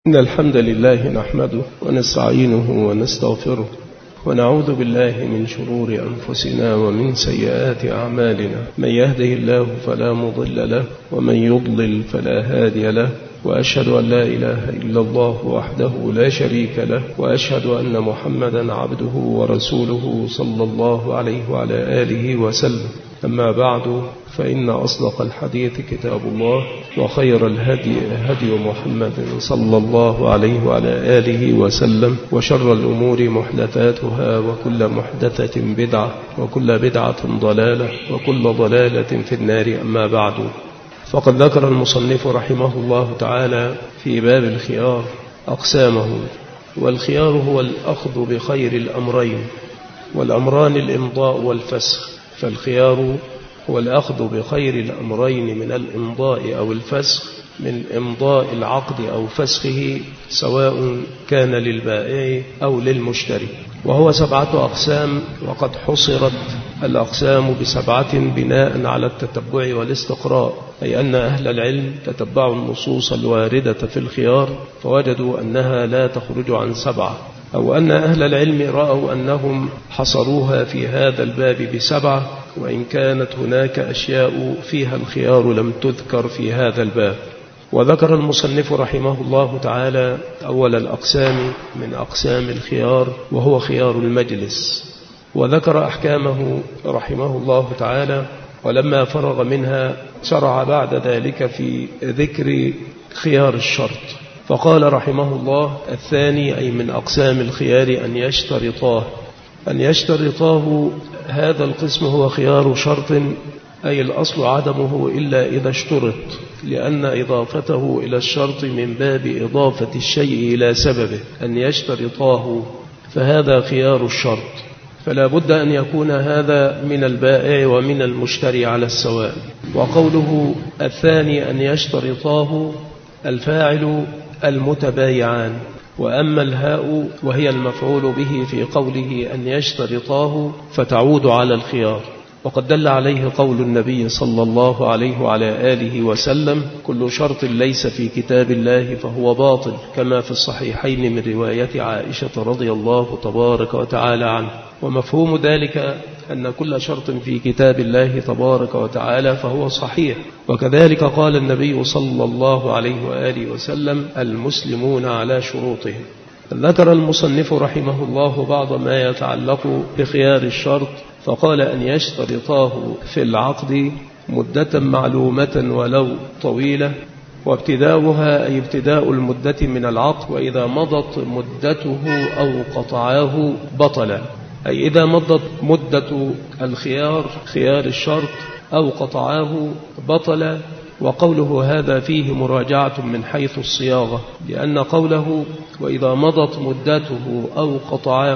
إن الحمد لله نحمده ونستعينه ونستغفره ونعوذ بالله من شرور أنفسنا ومن سيئات أعمالنا. من يهده الله فلا مضل له ومن يضلل فلا هادي له، وأشهد أن لا إله إلا الله وحده لا شريك له، وأشهد أن محمدا عبده ورسوله صلى الله عليه وعلى آله وسلم. أما بعد، فإن أصدق الحديث كتاب الله، وخير الهدي هدي محمد صلى الله عليه وعلى آله وسلم، وشر الأمور محدثاتها، وكل محدثة بدعة، وكل بدعة ضلالة، وكل ضلالة في النار. أما بعد، فقد ذكر المصنف رحمه الله تعالى في باب الخيار أقسامه، والخيار هو الأخذ بخير الأمرين، والأمران الإمضاء والفسخ. فالخيار هو الأخذ بخير الأمرين من الإمضاء أو الفسخ، من إمضاء العقد أو فسخه، سواء كان للبائع أو للمشتري. وهو 7 أقسام، وقد حصرت الأقسام ب7 بناء على التتبع والاستقراء، أي أن أهل العلم تتبعوا النصوص الواردة في الخيار فوجدوا أنها لا تخرج عن 7، أو أن أهل العلم رأوا أنهم حصروها في هذا الباب ب7، وإن كانت هناك أشياء فيها الخيار لم تذكر في هذا الباب. وذكر المصنف رحمه الله تعالى أول الأقسام من أقسام الخيار، وهو خيار المجلس، وذكر أحكامه رحمه الله تعالى. ولما فرغ منها شرع بعد ذلك في ذكر خيار الشرط، فقال رحمه الله: الثاني أي من أقسام الخيار أن يشترطاه. هذا القسم هو خيار شرط، أي الأصل عدمه إلا إذا اشترط، لأن إضافته إلى الشرط من باب إضافة الشيء إلى سببه. أن يشترطاه فهذا خيار الشرط، فلا بد أن يكون هذا من البائع ومن المشتري على السواء. وقوله الثاني أن يشترطاه، الفاعل المتبايعان، وأما الهاء وهي المفعول به في قوله أن يشترطاه فتعود على الخيار. وقد دل عليه قول النبي صلى الله عليه وعلى آله وسلم: كل شرط ليس في كتاب الله فهو باطل، كما في الصحيحين من رواية عائشة رضي الله تبارك وتعالى عنه. ومفهوم ذلك أن كل شرط في كتاب الله تبارك وتعالى فهو صحيح. وكذلك قال النبي صلى الله عليه وآله وسلم: المسلمون على شروطهم. ذكر المصنف رحمه الله بعض ما يتعلق بخيار الشرط، فقال: أن يشترطاه في العقد مدة معلومة ولو طويلة، وابتداؤها أي ابتداء المدة من العقد، وإذا مضت مدته أو قطعاه بطل، أي إذا مضت مدة الخيار خيار الشرط أو قطعاه بطل. وقوله هذا فيه مراجعة من حيث الصياغة، لأن قوله وإذا مضت مدته أو قطعاه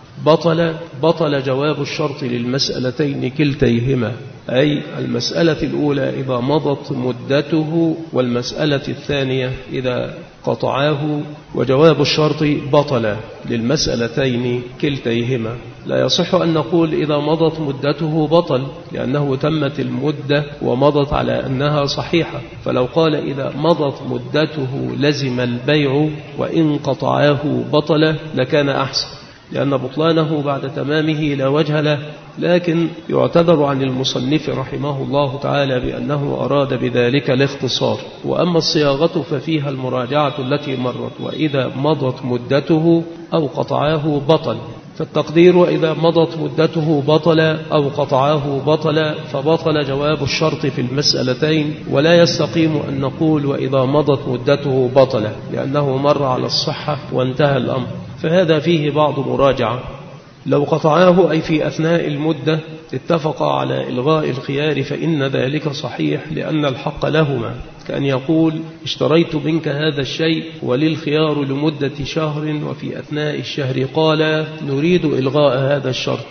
بطل جواب الشرط للمسألتين كلتيهما، أي المسألة الأولى إذا مضت مدته، والمسألة الثانية إذا قطعاه، وجواب الشرط بطل للمسألتين كلتيهما. لا يصح أن نقول إذا مضت مدته بطل، لأنه تمت المدة ومضت على أنها صحيحة. فلو قال إذا مضت مدته لزم البيع، وإن قطعاه بطل لكان أحسن، لأن بطلانه بعد تمامه لا وجه له. لكن يعتذر عن المصنف رحمه الله تعالى بأنه أراد بذلك الاختصار. وأما الصياغة ففيها المراجعة التي مرت: وإذا مضت مدته أو قطعاه بطل. فالتقدير وإذا مضت مدته بطل أو قطعاه بطل، فبطل جواب الشرط في المسألتين. ولا يستقيم أن نقول وإذا مضت مدته بطل، لأنه مر على الصحة وانتهى الأمر، فهذا فيه بعض مراجعة. لو قطعاه أي في أثناء المدة اتفقا على إلغاء الخيار فإن ذلك صحيح، لأن الحق لهما، كأن يقول: اشتريت منك هذا الشيء وللخيار لمدة شهر، وفي أثناء الشهر قال نريد إلغاء هذا الشرط،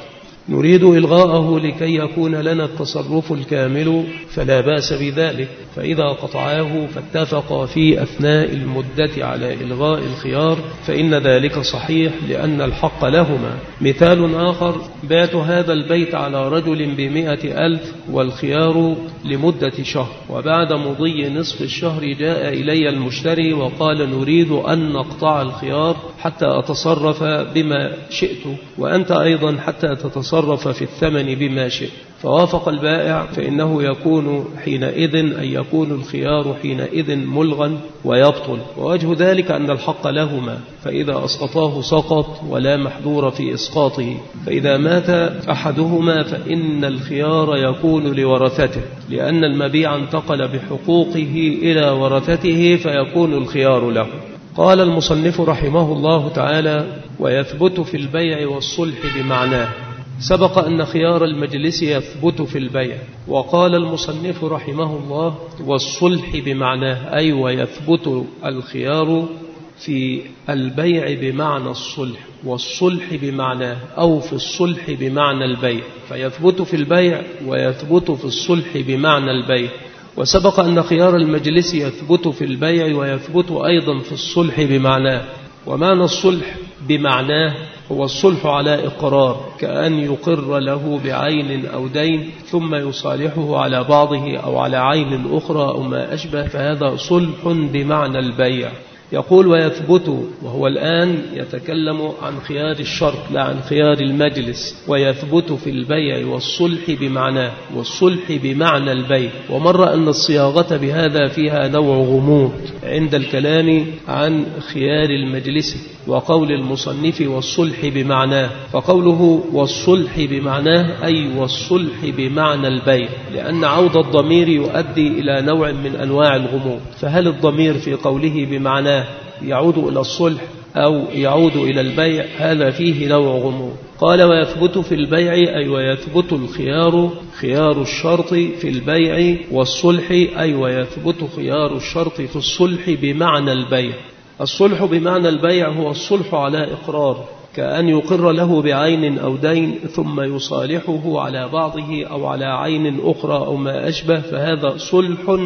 نريد إلغاءه لكي يكون لنا التصرف الكامل فلا بأس بذلك، فإذا قطعاه فاتفقا في أثناء المدة على إلغاء الخيار فإن ذلك صحيح لأن الحق لهما. مثال آخر: بعت هذا البيت على رجل ب100,000 والخيار لمدة شهر، وبعد مضي نصف الشهر جاء إلي المشتري وقال نريد أن نقطع الخيار حتى أتصرف بما شئت وأنت أيضا حتى تتصرف في الثمن بما شئت، فوافق البائع فإنه يكون حينئذ يكون الخيار حينئذ ملغا ويبطل، ووجه ذلك أن الحق لهما، فإذا أسقطاه سقط ولا محذور في إسقاطه، فإذا مات أحدهما فإن الخيار يكون لورثته لأن المبيع انتقل بحقوقه إلى ورثته فيكون الخيار له. قال المصنف رحمه الله تعالى: ويثبت في البيع والصلح بمعناه. سبق أن خيار المجلس يثبت في البيع، وقال المصنف رحمه الله: والصلح بمعناه، أي ويثبت الخيار في البيع بمعنى الصلح، والصلح بمعناه أو في الصلح بمعنى البيع، فيثبت في البيع ويثبت في الصلح بمعنى البيع. وسبق أن خيار المجلس يثبت في البيع ويثبت أيضا في الصلح بمعناه. ومعنى الصلح بمعناه هو الصلح على إقرار، كأن يقر له بعين أو دين ثم يصالحه على بعضه أو على عين أخرى أو ما أشبه، فهذا صلح بمعنى البيع. يقول ويثبت، وهو الآن يتكلم عن خيار الشرط لا عن خيار المجلس. ويثبت في البيع والصلح بمعناه، والصلح بمعنى البيع. ومر أن الصياغة بهذا فيها نوع غموض عند الكلام عن خيار المجلس وقول المصنف والصلح بمعناه، فقوله والصلح بمعناه أي والصلح بمعنى البيع، لأن عود الضمير يؤدي إلى نوع من أنواع الغموض. فهل الضمير في قوله بمعناه يعود إلى الصلح أو يعود إلى البيع؟ هذا فيه نوع غموض. قال ويثبت في البيع أي ويثبت الخيار، خيار الشرط في البيع، والصلح أي ويثبت خيار الشرط في الصلح بمعنى البيع. الصلح بمعنى البيع هو الصلح على إقرار، كأن يقر له بعين أو دين ثم يصالحه على بعضه أو على عين أخرى أو ما أشبه، فهذا صلح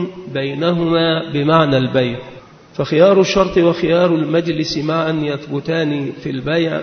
بينهما بمعنى البيع. فخيار الشرط وخيار المجلس معا يثبتان في البيع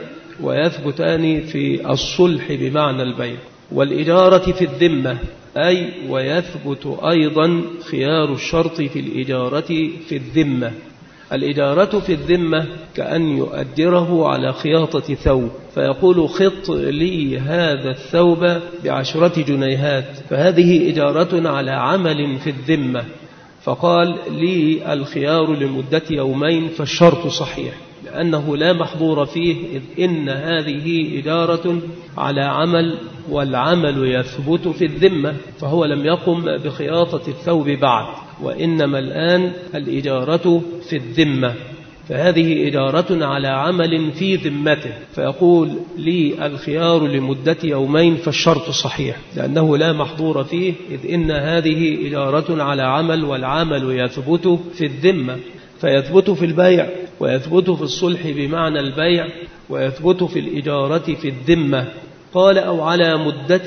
ويثبتان في الصلح بمعنى البيع. والإجارة في الذمة أي ويثبت أيضا خيار الشرط في الإجارة في الذمة. الإجارة في الذمة كأن يؤجره على خياطة ثوب، فيقول خط لي هذا الثوب ب10 جنيهات، فهذه إجارة على عمل في الذمة، فقال لي الخيار لمدة يومين، فالشرط صحيح لأنه لا محظور فيه، إذ إن هذه إجارة على عمل، والعمل يثبت في الذمة، فهو لم يقم بخياطة الثوب بعد، وإنما الآن الإجارة في الذمة، فهذه إجارة على عمل في ذمته، فيقول لي الخيار لمدة يومين، فالشرط صحيح لأنه لا محظور فيه، إذ إن هذه إجارة على عمل، والعمل يثبت في الذمة، فيثبت في البيع ويثبت في الصلح بمعنى البيع ويثبت في الإجارة في الذمة. قال أو على مدة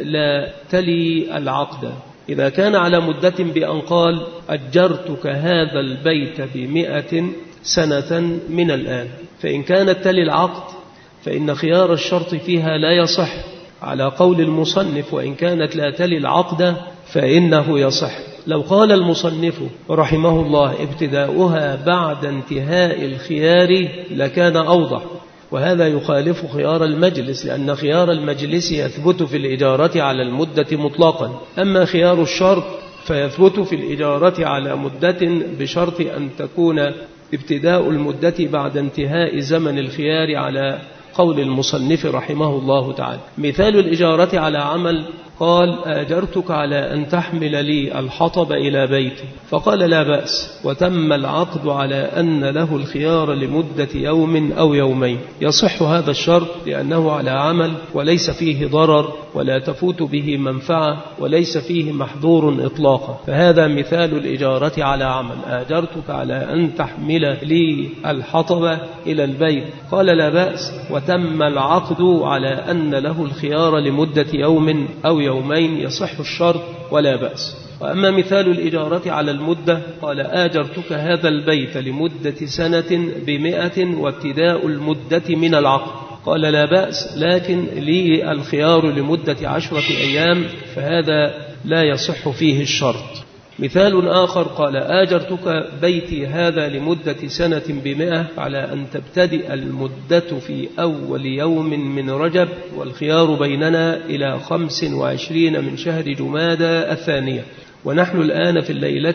لا تلي العقد، إذا كان على مدة بأن قال أجرتك هذا البيت ب100 سنة من الآن، فإن كانت تلي العقد فإن خيار الشرط فيها لا يصح على قول المصنف، وإن كانت لا تلي العقد فإنه يصح. لو قال المصنف رحمه الله ابتداؤها بعد انتهاء الخيار لكان أوضح، وهذا يخالف خيار المجلس، لأن خيار المجلس يثبت في الإجارة على المدة مطلقا، أما خيار الشرط فيثبت في الإجارة على مدة بشرط أن تكون ابتداء المدة بعد انتهاء زمن الخيار على قول المصنف رحمه الله تعالى. مثال الإجارة على عمل قال: آجرتك على أن تحمل لي الحطب إلى بيتي، فقال: لا بأس، وتم العقد على أن له الخيار لمدة يوم أو يومين. يصح هذا الشرط لأنه على عمل وليس فيه ضرر ولا تفوت به منفعة وليس فيه محظور إطلاقا، فهذا مثال الإجارة على عمل. آجرتك على أن تحمل لي الحطب إلى البيت، قال: لا بأس، وتم العقد على أن له الخيار لمدة يوم أو يومين. يصح الشرط ولا بأس. وأما مثال الإجارة على المدة، قال: آجرتك هذا البيت لمدة سنة ب100 وابتداء المدة من العقد، قال: لا بأس، لكن لي الخيار لمدة 10 أيام، فهذا لا يصح فيه الشرط. مثال آخر، قال: آجرتك بيتي هذا لمدة سنة ب100 على أن تبتدئ المدة في أول يوم من رجب، والخيار بيننا إلى 25 من شهر جمادى الثانية، ونحن الآن في الليلة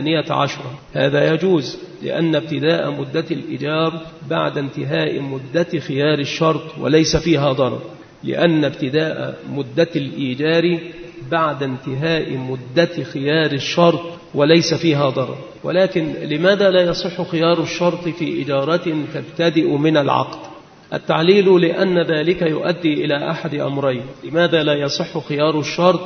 12. هذا يجوز لأن ابتداء مدة الإيجار بعد انتهاء مدة خيار الشرط وليس فيها ضرر، لأن ابتداء مدة الإيجار بعد انتهاء مدة خيار الشرط وليس فيها ضرر. ولكن لماذا لا يصح خيار الشرط في إجارة تبتدئ من العقد؟ التعليل لأن ذلك يؤدي إلى أحد أمرين. لماذا لا يصح خيار الشرط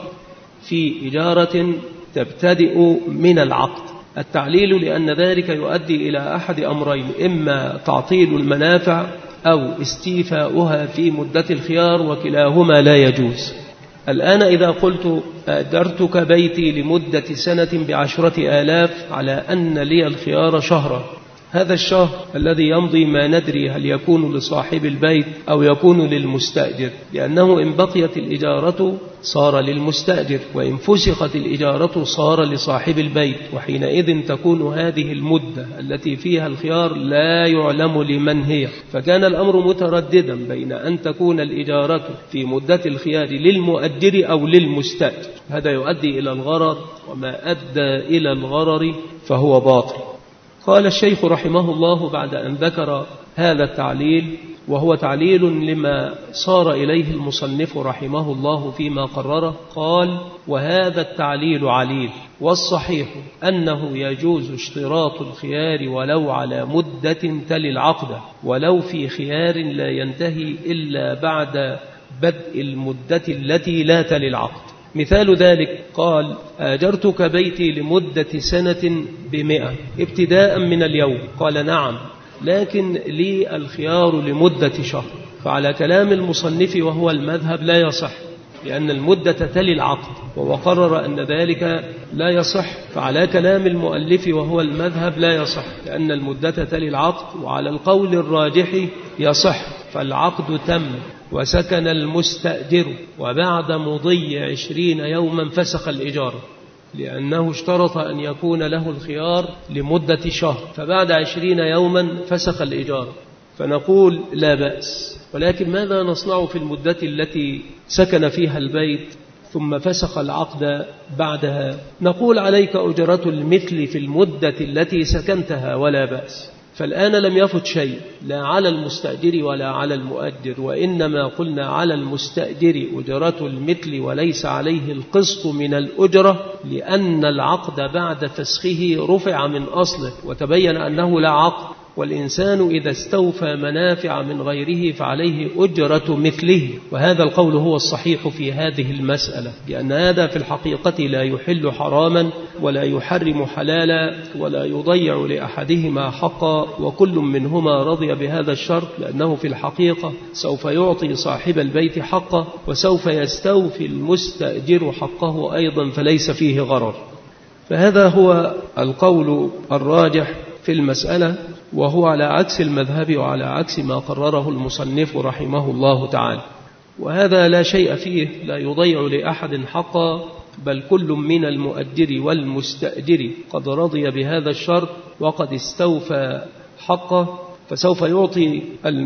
في إجارة تبتدئ من العقد؟ التعليل لأن ذلك يؤدي إلى أحد أمرين: إما تعطيل المنافع أو استيفاؤها في مدة الخيار، وكلاهما لا يجوز. الآن إذا قلت: آجرتك بيتي لمدة سنة ب10,000 على أن لي الخيار شهرا، هذا الشهر الذي يمضي ما ندري هل يكون لصاحب البيت أو يكون للمستأجر، لأنه إن بقيت الإجارة صار للمستأجر، وإن فسخت الإجارة صار لصاحب البيت، وحينئذ تكون هذه المدة التي فيها الخيار لا يعلم لمن هي. فكان الأمر مترددا بين أن تكون الإجارة في مدة الخيار للمؤجر أو للمستأجر، هذا يؤدي إلى الغرر، وما أدى إلى الغرر فهو باطل. قال الشيخ رحمه الله بعد أن ذكر هذا التعليل، وهو تعليل لما صار إليه المصنف رحمه الله فيما قرره، قال: وهذا التعليل عليل، والصحيح أنه يجوز اشتراط الخيار ولو على مدة تلي العقد، ولو في خيار لا ينتهي إلا بعد بدء المدة التي لا تلي العقد. مثال ذلك، قال: آجرتك بيتي لمدة سنة ب100 ابتداء من اليوم، قال: نعم، لكن لي الخيار لمدة شهر. فعلى كلام المصنف وهو المذهب لا يصح، لأن المدة تلي العقد، وهو قرر أن ذلك لا يصح. فعلى كلام المؤلف وهو المذهب لا يصح، لأن المدة تلي العقد، وعلى القول الراجح يصح، فالعقد تم وسكن المستأجر، وبعد مضي 20 يوما فسخ الإجارة، لأنه اشترط أن يكون له الخيار لمدة شهر، فبعد 20 يوما فسخ الإجارة، فنقول لا بأس. ولكن ماذا نصنع في المدة التي سكن فيها البيت ثم فسخ العقد بعدها؟ نقول: عليك أجرة المثل في المدة التي سكنتها ولا بأس. فالآن لم يفت شيء لا على المستأجر ولا على المؤجر، وإنما قلنا على المستأجر أجرة المثل وليس عليه القسط من الأجرة، لأن العقد بعد فسخه رفع من أصله وتبين أنه لا عقد، والإنسان إذا استوفى منافع من غيره فعليه أجرة مثله. وهذا القول هو الصحيح في هذه المسألة، لأن هذا في الحقيقة لا يحل حراما ولا يحرم حلالا ولا يضيع لأحدهما حقا، وكل منهما رضي بهذا الشرط، لأنه في الحقيقة سوف يعطي صاحب البيت حقه، وسوف يستوفي المستأجر حقه أيضا، فليس فيه غرر. فهذا هو القول الراجح في المسألة، وهو على عكس المذهب وعلى عكس ما قرره المصنف رحمه الله تعالى. وهذا لا شيء فيه، لا يضيع لأحد حقا، بل كل من المؤجر والمستأجر قد رضي بهذا الشرط وقد استوفى حقه، فسوف يعطي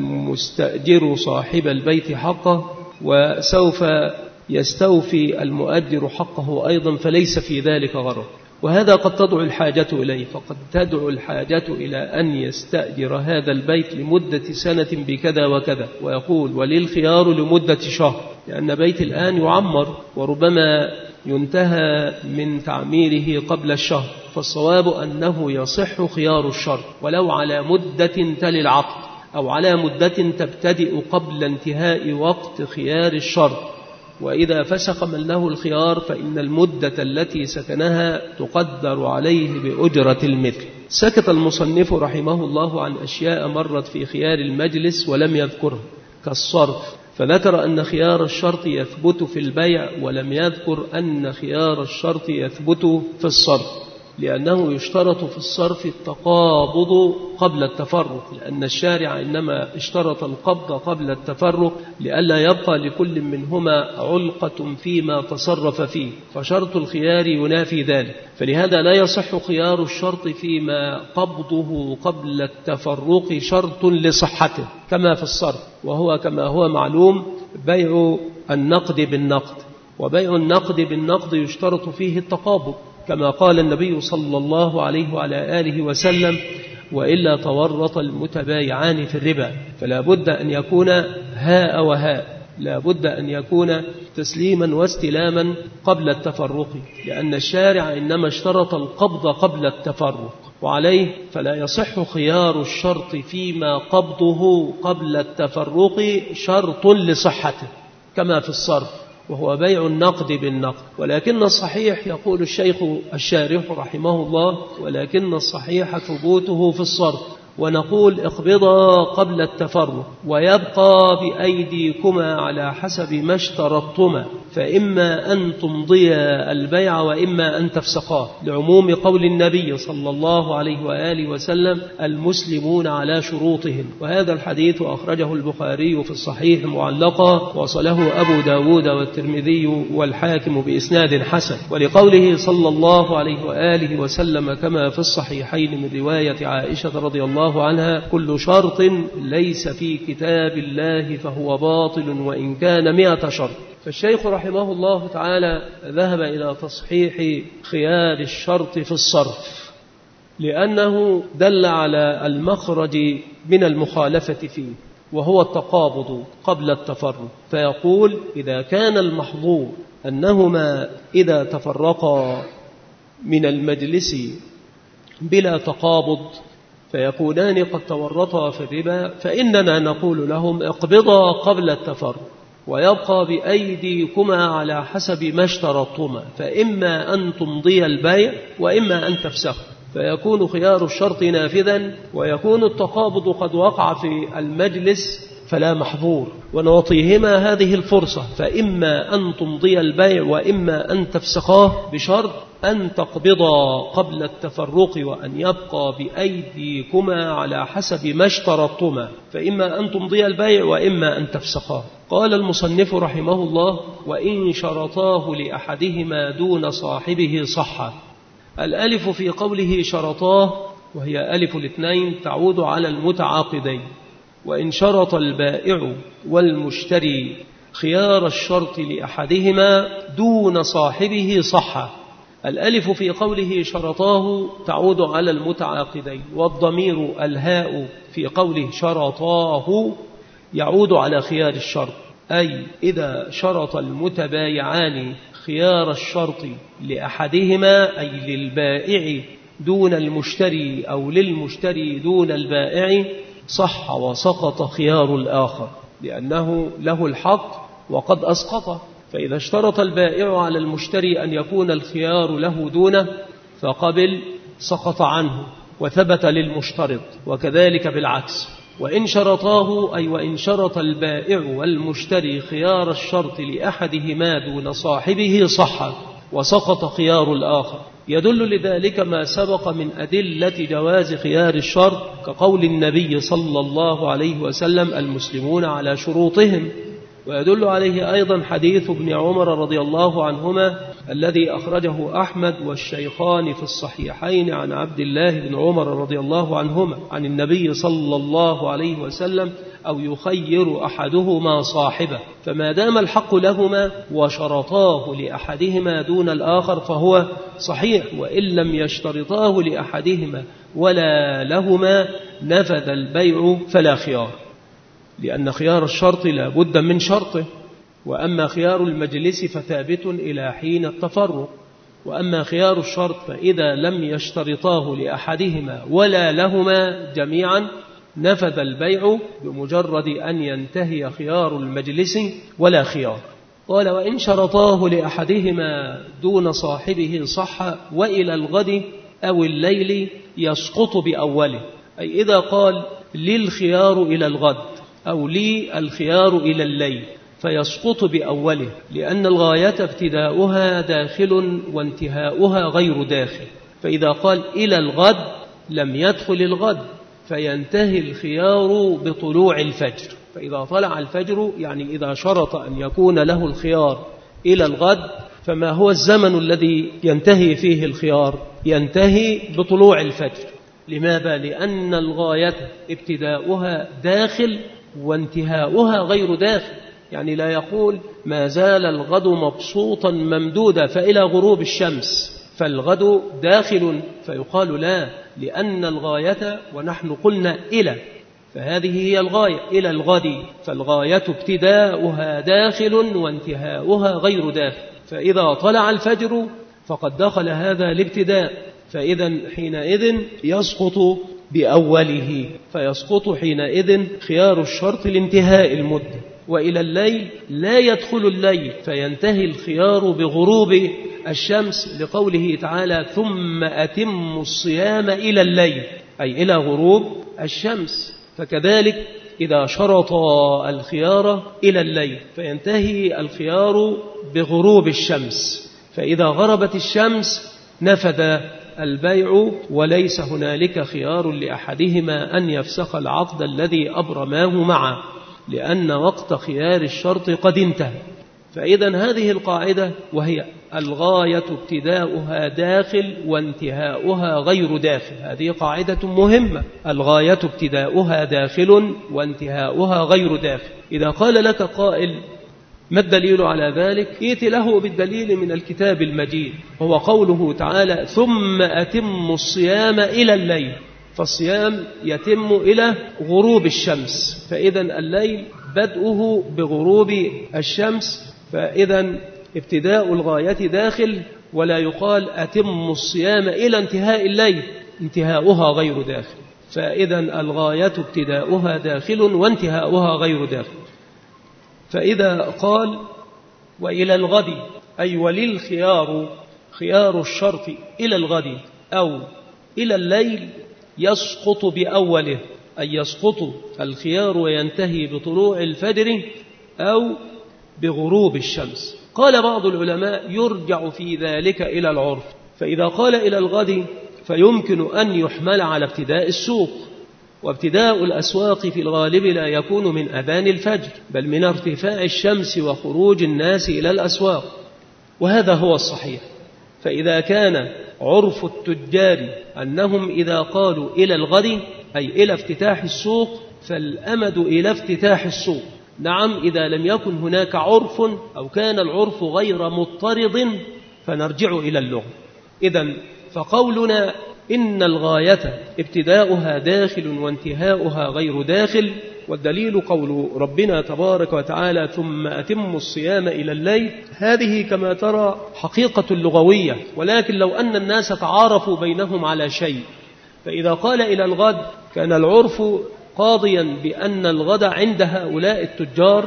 المستأجر صاحب البيت حقه، وسوف يستوفي المؤجر حقه أيضا، فليس في ذلك غرر. وهذا قد تدعو الحاجة إليه، فقد تدعو الحاجة إلى أن يستأجر هذا البيت لمدة سنة بكذا وكذا، ويقول: وللخيار لمدة شهر، لأن بيت الآن يعمر وربما ينتهى من تعميره قبل الشهر، فالصواب أنه يصح خيار الشرط ولو على مدة تلي العقد أو على مدة تبتدئ قبل انتهاء وقت خيار الشرط. وإذا فسخ من له الخيار فإن المدة التي سكنها تقدر عليه بأجرة المثل. سكت المصنف رحمه الله عن أشياء مرت في خيار المجلس ولم يذكرها كالصرف، فذكر أن خيار الشرط يثبت في البيع ولم يذكر أن خيار الشرط يثبت في الصرف، لأنه يشترط في الصرف التقابض قبل التفرق، لأن الشارع إنما اشترط القبض قبل التفرق لئلا يبقى لكل منهما علقة فيما تصرف فيه، فشرط الخيار ينافي ذلك، فلهذا لا يصح خيار الشرط فيما قبضه قبل التفرق شرط لصحته كما في الصرف، وهو كما هو معلوم بيع النقد بالنقد، وبيع النقد بالنقد يشترط فيه التقابض كما قال النبي صلى الله عليه وعلى آله وسلم: وإلا تورط المتبايعان في الربا. فلا بد أن يكون هاء وهاء، لا بد أن يكون تسليما واستلاما قبل التفرق، لأن الشارع إنما اشترط القبض قبل التفرق، وعليه فلا يصح خيار الشرط فيما قبضه قبل التفرق شرط لصحته كما في الصرف، وهو بيع النقد بالنقد. ولكن الصحيح، يقول الشيخ الشارح رحمه الله، ولكن الصحيح ثبوته في الصرف، ونقول اقبضا قبل التفرق ويبقى بأيديكما على حسب ما اشترطتما، فإما أن تمضيا البيع وإما أن تفسقاه، لعموم قول النبي صلى الله عليه وآله وسلم: المسلمون على شروطهم. وهذا الحديث أخرجه البخاري في الصحيح معلقا، وصله أبو داود والترمذي والحاكم بإسناد حسن، ولقوله صلى الله عليه وآله وسلم كما في الصحيحين من رواية عائشة رضي الله عنها: كل شرط ليس في كتاب الله فهو باطل وإن كان 100 شرط. فالشيخ رحمه الله تعالى ذهب إلى تصحيح خيار الشرط في الصرف لأنه دل على المخرج من المخالفة فيه، وهو التقابض قبل التفرق، فيقول: إذا كان المحظور أنهما إذا تفرقا من المجلس بلا تقابض فيكونان قد تورطا في الربا، فإننا نقول لهم: اقبضا قبل التفرق ويبقى بأيديكما على حسب ما اشترطتما، فإما أن تمضي البيع وإما أن تفسخ، فيكون خيار الشرط نافذا، ويكون التقابض قد وقع في المجلس فلا محظور، ونعطيهما هذه الفرصة، فإما أن تمضي البيع وإما أن تفسخاه، بشرط أن تقبضا قبل التفرق وأن يبقى بأيديكما على حسب ما اشترطتما، فإما أن تمضي البيع وإما أن تفسخاه. قال المصنف رحمه الله: وإن شرطاه لأحدهما دون صاحبه صح. الألف في قوله شرطاه، وهي ألف الاثنين، تعود على المتعاقدين. وإن شرط البائع والمشتري خيار الشرط لأحدهما دون صاحبه صح. الألف في قوله شرطاه تعود على المتعاقدين، والضمير الهاء في قوله شرطاه يعود على خيار الشرط، أي إذا شرط المتبايعان خيار الشرط لأحدهما، أي للبائع دون المشتري أو للمشتري دون البائع، صح وسقط خيار الآخر، لأنه له الحق وقد أسقطه. فإذا اشترط البائع على المشتري أن يكون الخيار له دونه فقبل، سقط عنه وثبت للمشترط، وكذلك بالعكس. وإن شرطاه، أي وإن شرط البائع والمشتري خيار الشرط لأحدهما دون صاحبه صح وسقط خيار الآخر. يدل لذلك ما سبق من أدلة جواز خيار الشرط، كقول النبي صلى الله عليه وسلم: المسلمون على شروطهم. ويدل عليه أيضا حديث ابن عمر رضي الله عنهما الذي أخرجه أحمد والشيخان في الصحيحين عن عبد الله بن عمر رضي الله عنهما عن النبي صلى الله عليه وسلم: أو يخير أحدهما صاحبه، فما دام الحق لهما وشرطاه لأحدهما دون الآخر فهو صحيح، وإن لم يشترطاه لأحدهما ولا لهما نفذ البيع فلا خيار، لأن خيار الشرط لا بد من شرطه، وأما خيار المجلس فثابت إلى حين التفرق، وأما خيار الشرط فإذا لم يشترطاه لأحدهما ولا لهما جميعا نفذ البيع بمجرد أن ينتهي خيار المجلس ولا خيار. قال وإن شرطاه لأحدهما دون صاحبه صح وإلى الغد أو الليل يسقط بأوله، أي إذا قال لي الخيار إلى الغد أو لي الخيار إلى الليل فيسقط بأوله، لأن الغاية ابتداؤها داخل وانتهاؤها غير داخل. فإذا قال إلى الغد لم يدخل الغد، فينتهي الخيار بطلوع الفجر. فإذا طلع الفجر يعني إذا شرط أن يكون له الخيار إلى الغد، فما هو الزمن الذي ينتهي فيه الخيار؟ ينتهي بطلوع الفجر. لماذا؟ لأن الغاية ابتداؤها داخل وانتهاؤها غير داخل. يعني لا يقول ما زال الغد مبسوطا ممدودا فإلى غروب الشمس فالغد داخل، فيقال لا، لأن الغاية ونحن قلنا إلى، فهذه هي الغاية إلى الغد، فالغاية ابتداؤها داخل وانتهاؤها غير داخل. فإذا طلع الفجر فقد دخل هذا الابتداء، فإذا حينئذ يسقط بأوله، فيسقط حينئذ خيار الشرط لانتهاء المدة. وإلى الليل لا يدخل الليل، فينتهي الخيار بغروب الشمس، لقوله تعالى ثم أتم الصيام إلى الليل، أي إلى غروب الشمس. فكذلك إذا شرط الخيار إلى الليل فينتهي الخيار بغروب الشمس، فإذا غربت الشمس نفذ البيع وليس هنالك خيار لأحدهما أن يفسخ العقد الذي أبرماه معه، لأن وقت خيار الشرط قد انتهى. فإذا هذه القاعدة وهي الغاية ابتداؤها داخل وانتهاؤها غير داخل، هذه قاعدة مهمة، الغاية ابتداؤها داخل وانتهاؤها غير داخل. إذا قال لك قائل ما الدليل على ذلك؟ ائت له بالدليل من الكتاب المجيد، هو قوله تعالى ثم أتم الصيام إلى الليل، فالصيام يتم إلى غروب الشمس، فإذا الليل بدءه بغروب الشمس، فإذا ابتداء الغاية داخل، ولا يقال أتم الصيام إلى انتهاء الليل، انتهاؤها غير داخل. فإذا الغاية ابتداؤها داخل وانتهاؤها غير داخل. فإذا قال وإلى الغد أي وللخيار خيار الشرط إلى الغد أو إلى الليل يسقط بأوله، أي يسقط الخيار وينتهي بطلوع الفجر أو بغروب الشمس. قال بعض العلماء يرجع في ذلك إلى العرف، فإذا قال إلى الغد فيمكن أن يحمل على ابتداء السوق، وابتداء الأسواق في الغالب لا يكون من أذان الفجر بل من ارتفاع الشمس وخروج الناس إلى الأسواق، وهذا هو الصحيح. فإذا كان عرف التجار أنهم إذا قالوا إلى الغد أي إلى افتتاح السوق فالأمد إلى افتتاح السوق. نعم، إذا لم يكن هناك عرف أو كان العرف غير مضطرد فنرجع إلى اللغة. إذن فقولنا إن الغاية ابتداؤها داخل وانتهاؤها غير داخل، والدليل قول ربنا تبارك وتعالى ثم أتم الصيام إلى الليل، هذه كما ترى حقيقة لغوية، ولكن لو أن الناس تعارفوا بينهم على شيء، فإذا قال إلى الغد كان العرف قاضيا بأن الغد عند هؤلاء التجار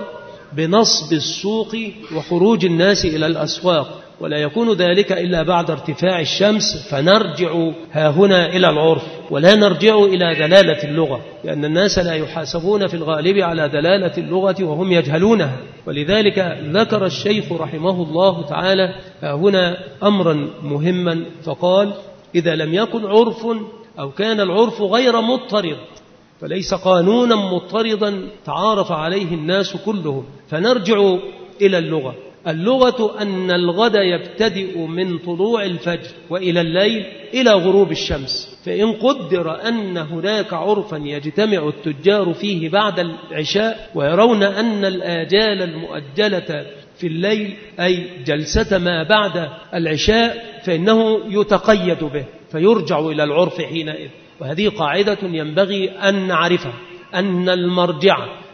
بنصب السوق وخروج الناس إلى الأسواق، ولا يكون ذلك إلا بعد ارتفاع الشمس، فنرجع هاهنا إلى العرف ولا نرجع إلى دلالة اللغة، لأن الناس لا يحاسبون في الغالب على دلالة اللغة وهم يجهلونها. ولذلك ذكر الشيخ رحمه الله تعالى هنا أمرا مهما، فقال إذا لم يكن عرف أو كان العرف غير مضطرد، فليس قانونا مضطردا تعارف عليه الناس كلهم، فنرجع إلى اللغة. اللغة أن الغد يبتدئ من طلوع الفجر وإلى الليل إلى غروب الشمس، فإن قدر أن هناك عرفا يجتمع التجار فيه بعد العشاء ويرون أن الآجال المؤجلة في الليل أي جلسة ما بعد العشاء فإنه يتقيد به فيرجع إلى العرف حينئذ. وهذه قاعدة ينبغي أن نعرفها، أن المرجع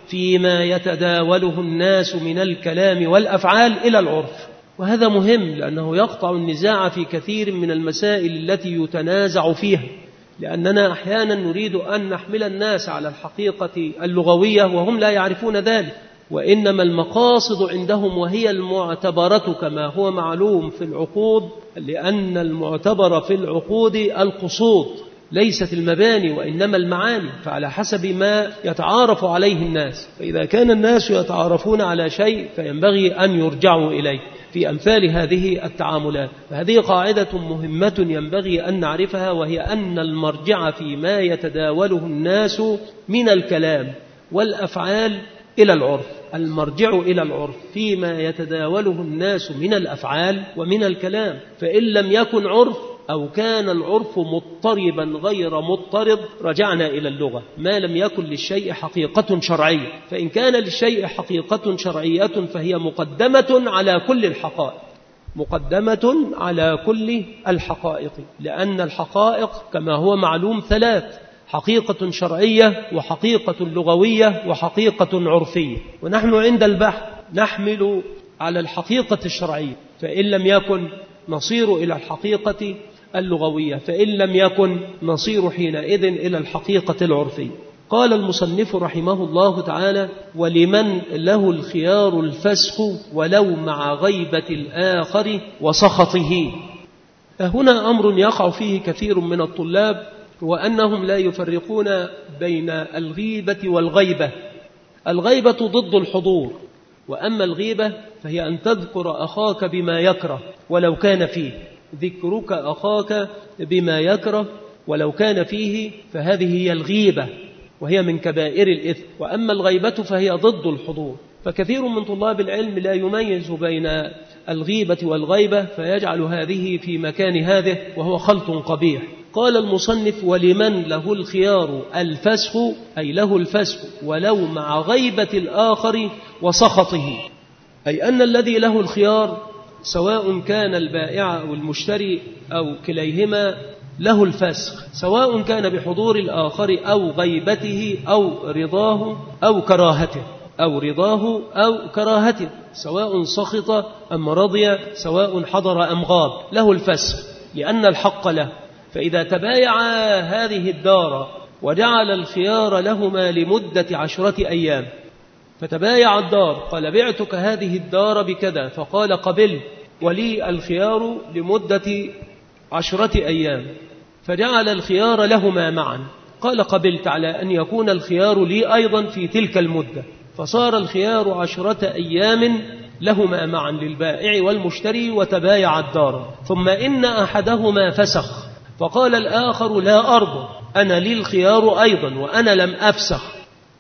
فيما يتداوله الناس من الكلام والأفعال إلى العرف. وهذا مهم لأنه يقطع النزاع في كثير من المسائل التي يتنازع فيها، لأننا أحيانا نريد أن نحمل الناس على الحقيقة اللغوية وهم لا يعرفون ذلك، وإنما المقاصد عندهم وهي المعتبرة كما هو معلوم في العقود، لأن المعتبر في العقود القصود ليست المباني وإنما المعاني، فعلى حسب ما يتعارف عليه الناس. فإذا كان الناس يتعارفون على شيء فينبغي أن يرجعوا إليه في أمثال هذه التعاملات. فهذه قاعدة مهمة ينبغي أن نعرفها، وهي أن المرجع فيما يتداوله الناس من الكلام والأفعال إلى العرف. المرجع إلى العرف فيما يتداوله الناس من الأفعال ومن الكلام، فإن لم يكن عرف أو كان العرف مضطربا غير مضطرب رجعنا إلى اللغة، ما لم يكن للشيء حقيقة شرعية. فإن كان للشيء حقيقة شرعية فهي مقدمة على كل الحقائق، مقدمة على كل الحقائق، لأن الحقائق كما هو معلوم ثلاث: حقيقة شرعية وحقيقة لغوية وحقيقة عرفية. ونحن عند البحث نحمل على الحقيقة الشرعية، فإن لم يكن نصير إلى الحقيقة اللغوية، فإن لم يكن نصير حينئذ إلى الحقيقة العرفية. قال المصنف رحمه الله تعالى: ولمن له الخيار الفسخ ولو مع غيبة الآخر وسخطه. هنا أمر يقع فيه كثير من الطلاب، وأنهم لا يفرقون بين الغيبة والغيبة. الغيبة ضد الحضور، وأما الغيبة فهي أن تذكر أخاك بما يكره ولو كان فيه. ذكرك أخاك بما يكره ولو كان فيه فهذه هي الغيبة، وهي من كبائر الإثم. وأما الغيبة فهي ضد الحضور. فكثير من طلاب العلم لا يميز بين الغيبة والغيبة، فيجعل هذه في مكان هذه، وهو خلط قبيح. قال المصنف: ولمن له الخيار الفسخ، أي له الفسخ ولو مع غيبة الآخر وسخطه، أي أن الذي له الخيار سواء كان البائع أو المشتري أو كليهما له الفسخ، سواء كان بحضور الآخر أو غيبته أو رضاه أو كراهته، سواء سخط أم رضي، سواء حضر أم غاب، له الفسخ لأن الحق له. فإذا تبايعا هذه الدار وجعل الخيار لهما لمدة 10 أيام، فتبايع الدار، قال: بعتك هذه الدار بكذا، فقال: قبل، ولي الخيار لمدة 10 أيام، فجعل الخيار لهما معا، قال: قبلت، على أن يكون الخيار لي أيضا في تلك المدة، فصار الخيار 10 أيام لهما معا للبائع والمشتري، وتبايع الدار. ثم إن أحدهما فسخ، فقال الآخر: لا أرضى، أنا لي الخيار أيضا وأنا لم أفسخ،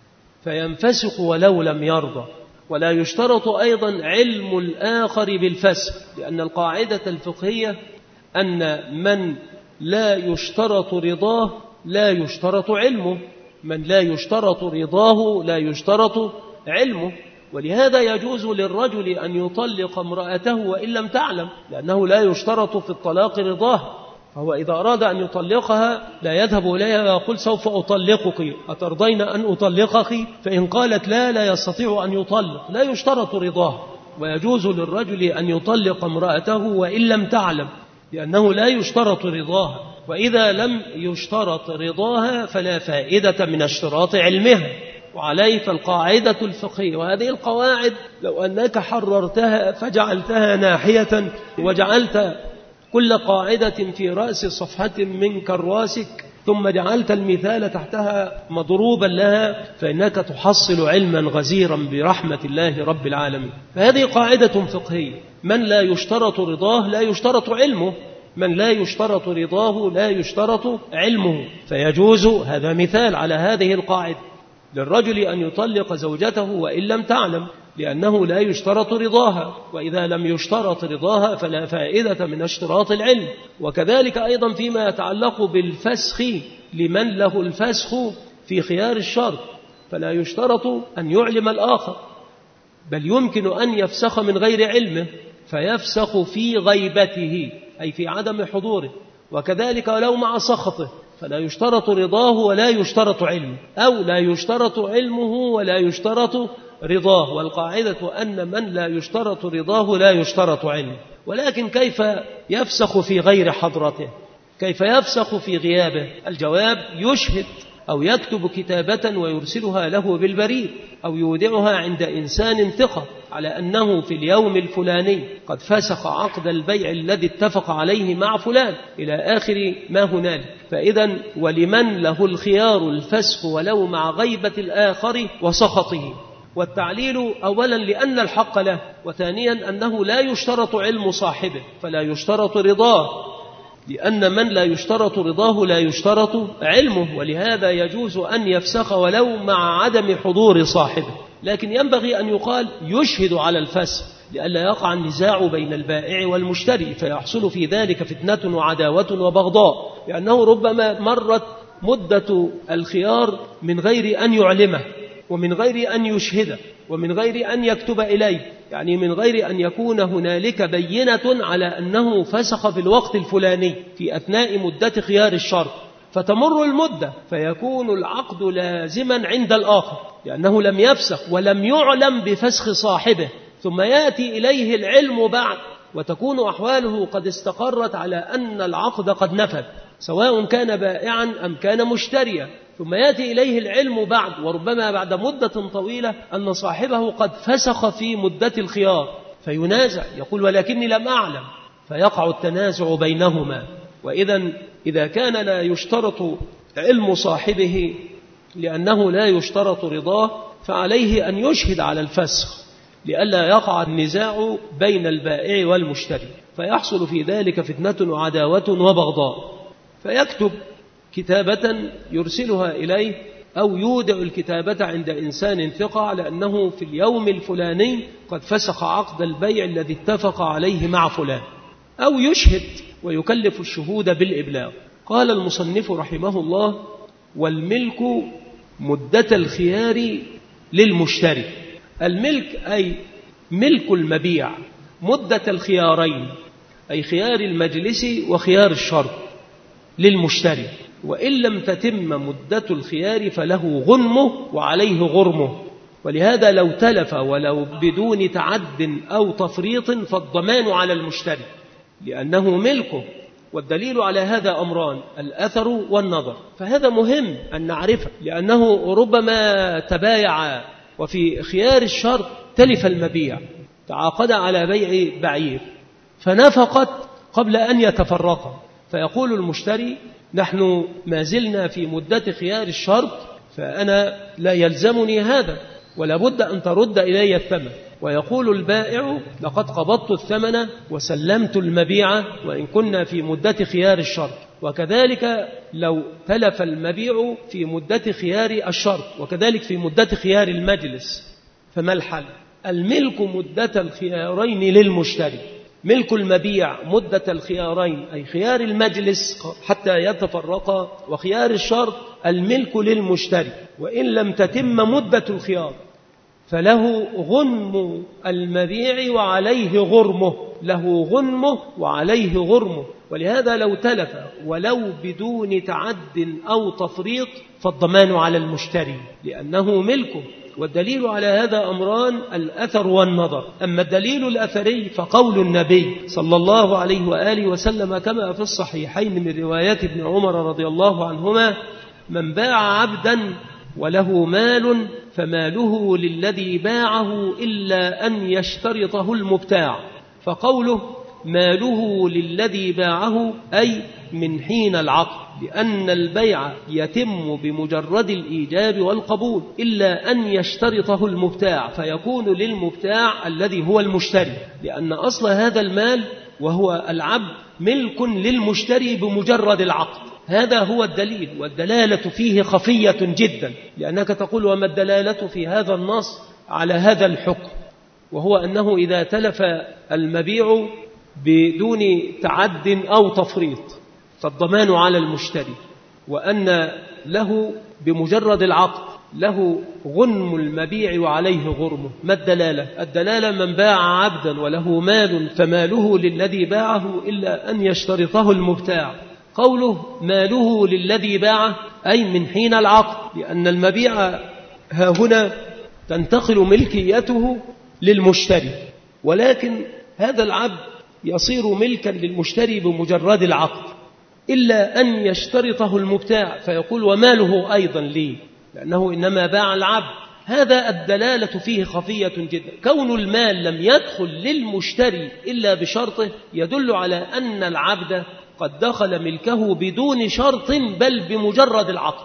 فينفسخ ولو لم يرضى. ولا يشترط أيضا علم الآخر بالفسخ، لأن القاعدة الفقهية أن من لا يشترط رضاه لا يشترط علمه، من لا يشترط رضاه لا يشترط علمه. ولهذا يجوز للرجل أن يطلق امرأته وإن لم تعلم، لأنه لا يشترط في الطلاق رضاه. فهو إذا أراد أن يطلقها لا يذهب إليها ويقول: سوف أطلقك، أترضين أن أطلقك؟ فإن قالت لا، لا يستطيع أن يطلق، لا يشترط رضاه. ويجوز للرجل أن يطلق امرأته وإن لم تعلم، لأنه لا يشترط رضاها. وإذا لم يشترط رضاها فلا فائدة من اشتراط علمها. وعليه فالقاعدة الفقهية، وهذه القواعد لو أنك حررتها فجعلتها ناحية وجعلت كل قاعدة في رأس صفحة من كراسك ثم جعلت المثال تحتها مضروبا لها، فإنك تحصل علما غزيرا برحمة الله رب العالمين. فهذه قاعدة فقهية: من لا يشترط رضاه لا يشترط علمه، من لا يشترط رضاه لا يشترط علمه. فيجوز، هذا مثال على هذه القاعدة، للرجل أن يطلق زوجته وإن لم تعلم، لأنه لا يشترط رضاها، وإذا لم يشترط رضاها فلا فائدة من اشتراط العلم. وكذلك أيضا فيما يتعلق بالفسخ، لمن له الفسخ في خيار الشرط فلا يشترط أن يعلم الآخر، بل يمكن أن يفسخ من غير علمه، فيفسخ في غيبته أي في عدم حضوره. وكذلك لو مع سخطه، فلا يشترط رضاه ولا يشترط علمه، أو لا يشترط علمه ولا يشترط رضاه. والقاعدة أن من لا يشترط رضاه لا يشترط علمه. ولكن كيف يفسخ في غير حضرته؟ كيف يفسخ في غيابه؟ الجواب: يشهد أو يكتب كتابة ويرسلها له بالبريد، أو يودعها عند إنسان ثقة على أنه في اليوم الفلاني قد فسخ عقد البيع الذي اتفق عليه مع فلان إلى آخر ما هنالك. فإذا ولمن له الخيار الفسخ ولو مع غيبة الآخر وسخطه. والتعليل أولا لأن الحق له، وثانيا أنه لا يشترط علم صاحبه فلا يشترط رضاه، لأن من لا يشترط رضاه لا يشترط علمه، ولهذا يجوز أن يفسخ ولو مع عدم حضور صاحبه. لكن ينبغي أن يقال يشهد على الفسخ لئلا يقع النزاع بين البائع والمشتري فيحصل في ذلك فتنة وعداوة وبغضاء، لأنه ربما مرت مدة الخيار من غير أن يعلمه ومن غير أن يشهده ومن غير أن يكتب إليه، يعني من غير أن يكون هنالك بينة على أنه فسخ في الوقت الفلاني في أثناء مدة خيار الشرط، فتمر المدة فيكون العقد لازما عند الآخر لأنه لم يفسخ ولم يعلم بفسخ صاحبه، ثم يأتي إليه العلم بعد وتكون أحواله قد استقرت على أن العقد قد نفذ سواء كان بائعا أم كان مشتريا، ثم يأتي إليه العلم بعد وربما بعد مدة طويلة أن صاحبه قد فسخ في مدة الخيار، فينازع يقول ولكني لم أعلم، فيقع التنازع بينهما. إذا كان لا يشترط علم صاحبه لأنه لا يشترط رضاه فعليه أن يشهد على الفسخ لئلا يقع النزاع بين البائع والمشتري فيحصل في ذلك فتنة وعداوة وبغضاء. فيكتب كتابة يرسلها إليه أو يودع الكتابة عند إنسان ثقة على أنه في اليوم الفلاني قد فسخ عقد البيع الذي اتفق عليه مع فلان، أو يشهد ويكلف الشهود بالإبلاغ. قال المصنف رحمه الله: والملك مدة الخيار للمشتري. الملك أي ملك المبيع مدة الخيارين، أي خيار المجلس وخيار الشرط للمشتري، وإن لم تتم مدة الخيار فله غنمه وعليه غرمه. ولهذا لو تلف ولو بدون تعد أو تفريط فالضمان على المشتري لأنه ملكه. والدليل على هذا أمران: الأثر والنظر. فهذا مهم أن نعرفه، لأنه ربما تبايع وفي خيار الشرط تلف المبيع، تعاقد على بيع بعير فنفقت قبل أن يتفرقا، فيقول المشتري: نحن ما زلنا في مدة خيار الشرط فأنا لا يلزمني هذا ولا بد أن ترد إلي الثمن. ويقول البائع: لقد قبضت الثمن وسلمت المبيع وإن كنا في مدة خيار الشرط. وكذلك لو تلف المبيع في مدة خيار الشرط وكذلك في مدة خيار المجلس، فما الحل؟ الملك مدة الخيارين للمشتري، ملك المبيع مدة الخيارين أي خيار المجلس حتى يتفرقا، وخيار الشرط الملك للمشتري، وإن لم تتم مدة الخيار فله غنم المبيع وعليه غرمه، له غنمه وعليه غرمه. ولهذا لو تلف ولو بدون تعد أو تفريط فالضمان على المشتري لأنه ملكه. والدليل على هذا أمران: الأثر والنظر. أما الدليل الأثري فقول النبي صلى الله عليه وآله وسلم كما في الصحيحين من روايات ابن عمر رضي الله عنهما: من باع عبدا وله مال فماله للذي باعه إلا أن يشترطه المبتاع. فقوله ماله للذي باعه أي من حين العقد، لأن البيع يتم بمجرد الإيجاب والقبول إلا أن يشترطه المبتاع، فيكون للمبتاع الذي هو المشتري، لأن أصل هذا المال وهو العبد ملك للمشتري بمجرد العقد. هذا هو الدليل، والدلالة فيه خفية جدا، لأنك تقول: وما الدلالة في هذا النص على هذا الحكم؟ وهو أنه إذا تلف المبيع بدون تعد أو تفريط فالضمان على المشتري، وأن له بمجرد العقد له غنم المبيع وعليه غرمه. ما الدلالة؟ الدلالة: من باع عبدا وله مال فماله للذي باعه إلا أن يشترطه المبتاع. قوله ماله للذي باعه أي من حين العقد، لأن المبيع ها هنا تنتقل ملكيته للمشتري، ولكن هذا العبد يصير ملكا للمشتري بمجرد العقد، إلا أن يشترطه المبتاع فيقول وماله أيضا لي، لأنه إنما باع العبد. هذا الدلالة فيه خفية جدا. كون المال لم يدخل للمشتري إلا بشرطه يدل على أن العبد قد دخل ملكه بدون شرط بل بمجرد العقد.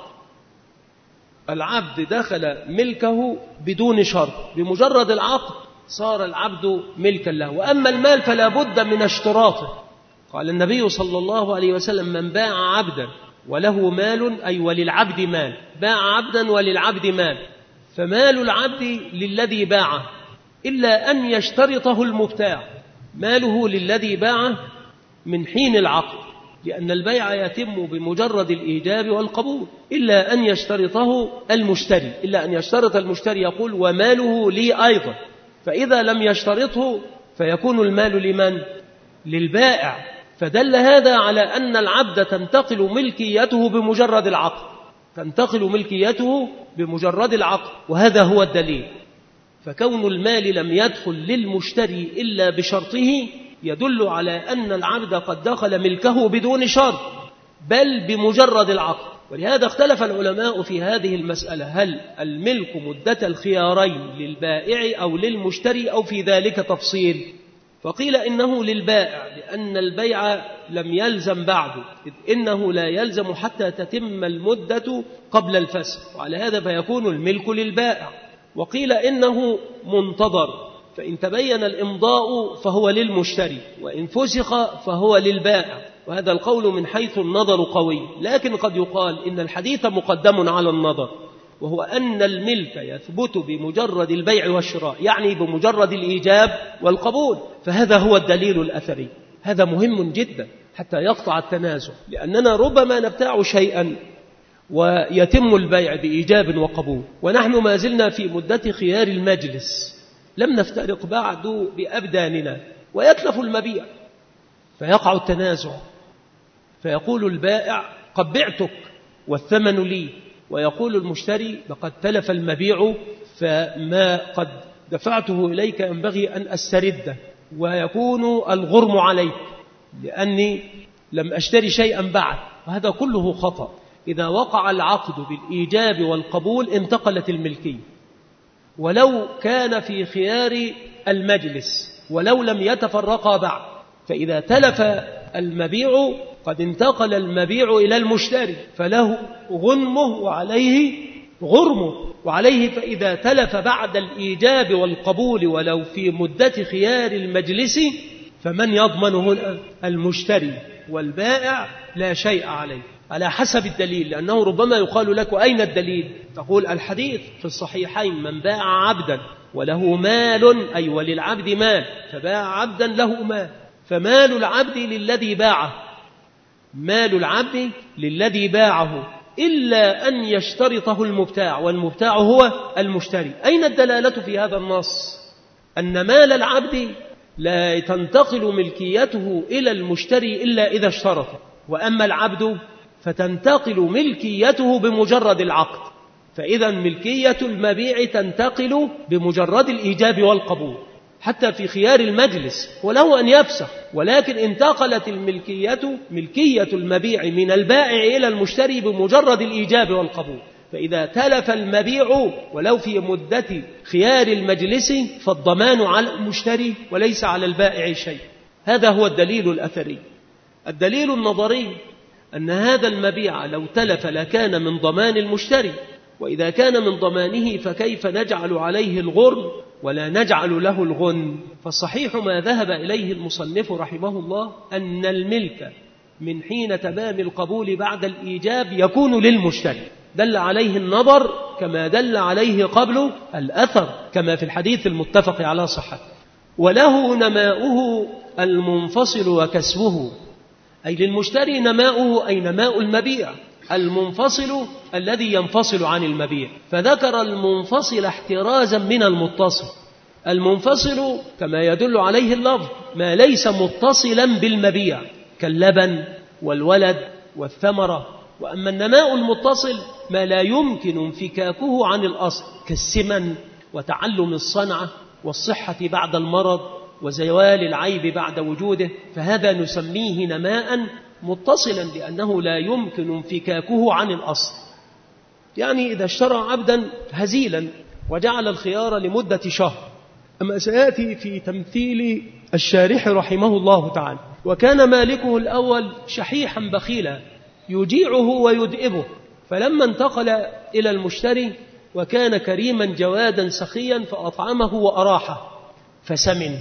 العبد دخل ملكه بدون شرط، بمجرد العقد صار العبد ملكا له. وأما المال فلا بد من اشتراطه. قال النبي صلى الله عليه وسلم من باع عبدا وله مال أي وللعبد مال، باع عبدا وللعبد مال، فمال العبد للذي باعه إلا أن يشترطه المبتاع، ماله للذي باعه من حين العقد، لأن البيع يتم بمجرد الإيجاب والقبول، إلا أن يشترطه المشتري، إلا أن يشترط المشتري يقول وماله لي أيضا، فإذا لم يشترطه فيكون المال لمن؟ للبائع. فدل هذا على أن العبد تنتقل ملكيته بمجرد العقد، تنتقل ملكيته بمجرد العقد، وهذا هو الدليل. فكون المال لم يدخل للمشتري إلا بشرطه يدل على أن العبد قد دخل ملكه بدون شرط بل بمجرد العقد. ولهذا اختلف العلماء في هذه المسألة، هل الملك مدة الخيارين للبائع أو للمشتري أو في ذلك تفصيل؟ فقيل إنه للبائع، لأن البيع لم يلزم بعده، إذ إنه لا يلزم حتى تتم المدة قبل الفسخ، وعلى هذا فيكون الملك للبائع. وقيل إنه منتظر، فإن تبين الإمضاء فهو للمشتري، وإن فسخ فهو للبائع، وهذا القول من حيث النظر قوي. لكن قد يقال إن الحديث مقدم على النظر، وهو أن الملك يثبت بمجرد البيع والشراء، يعني بمجرد الإيجاب والقبول، فهذا هو الدليل الأثري. هذا مهم جدا حتى يقطع التنازع، لأننا ربما نبتاع شيئا ويتم البيع بإيجاب وقبول ونحن ما زلنا في مدة خيار المجلس، لم نفترق بعد بأبداننا، ويتلف المبيع فيقع التنازع، فيقول البائع قد بعتك والثمن لي، ويقول المشتري لقد تلف المبيع فما قد دفعته إليك ينبغي أن أسترده، ويكون الغرم عليك لأني لم أشتري شيئا بعد. وهذا كله خطأ. إذا وقع العقد بالإيجاب والقبول انتقلت الملكية، ولو كان في خيار المجلس ولو لم يتفرقا بعد. فإذا تلف المبيع قد انتقل المبيع إلى المشتري، فله غنمه وعليه غرمه، وعليه فإذا تلف بعد الإيجاب والقبول ولو في مدة خيار المجلس فمن يضمن هنا؟ المشتري، والبائع لا شيء عليه على حسب الدليل، لأنه ربما يقال لك أين الدليل؟ تقول الحديث في الصحيحين من باع عبدا وله مال أي وللعبد مال، فباع عبدا له مال، فمال العبد للذي باعه، مال العبد للذي باعه إلا أن يشترطه المبتاع، والمبتاع هو المشتري. أين الدلالة في هذا النص؟ أن مال العبد لا تنتقل ملكيته إلى المشتري إلا إذا اشترط، وأما العبد فتنتقل ملكيته بمجرد العقد. فإذا ملكية المبيع تنتقل بمجرد الإيجاب والقبول حتى في خيار المجلس، وله أن يفسخ، ولكن انتقلت ملكية المبيع من البائع إلى المشتري بمجرد الإيجاب والقبول. فإذا تلف المبيع ولو في مدة خيار المجلس فالضمان على المشتري وليس على البائع شيء. هذا هو الدليل الأثري. الدليل النظري أن هذا المبيع لو تلف لكان من ضمان المشتري، وإذا كان من ضمانه فكيف نجعل عليه الغرم ولا نجعل له الغنم؟ فالصحيح ما ذهب إليه المصنف رحمه الله أن الملك من حين تمام القبول بعد الإيجاب يكون للمشتري، دل عليه النظر كما دل عليه قبل الأثر كما في الحديث المتفق على صحته. وله نماؤه المنفصل وكسبه، أي للمشتري نماؤه أي نماء المبيع، المنفصل الذي ينفصل عن المبيع، فذكر المنفصل احترازا من المتصل. المنفصل كما يدل عليه اللفظ ما ليس متصلا بالمبيع كاللبن والولد والثمرة. وأما النماء المتصل ما لا يمكن انفكاكه عن الأصل كالسمن وتعلم الصنعة والصحة بعد المرض وزوال العيب بعد وجوده، فهذا نسميه نماء متصلا لأنه لا يمكن انفكاكه عن الأصل. يعني إذا اشترى عبدا هزيلا وجعل الخيار لمدة شهر، أما سيأتي في تمثيل الشارح رحمه الله تعالى، وكان مالكه الأول شحيحا بخيلا يجيعه ويدئبه، فلما انتقل إلى المشتري وكان كريما جوادا سخيا فأطعمه وأراحه فسمن،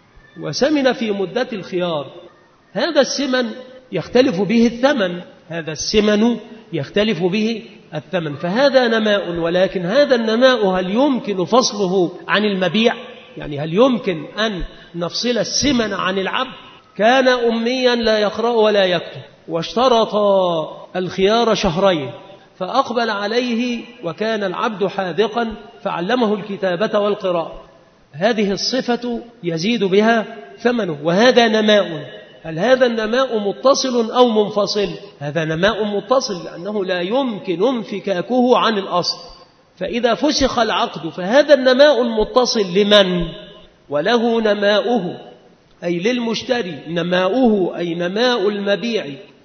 وسمن في مدة الخيار. هذا السمن يختلف به الثمن، هذا السمن يختلف به الثمن، فهذا نماء. ولكن هذا النماء هل يمكن فصله عن المبيع؟ يعني هل يمكن أن نفصل السمن عن العبد؟ كان أميا لا يقرأ ولا يكتب، واشترط الخيار شهرين، فأقبل عليه وكان العبد حاذقا فعلمه الكتابة والقراءة. هذه الصفة يزيد بها ثمنه، وهذا نماء. هل هذا النماء متصل أو منفصل؟ هذا نماء متصل لأنه لا يمكن انفكاكه عن الأصل. فإذا فسخ العقد فهذا النماء المتصل لمن؟ وله نماؤه أي للمشتري، نماؤه أي نماء المبيع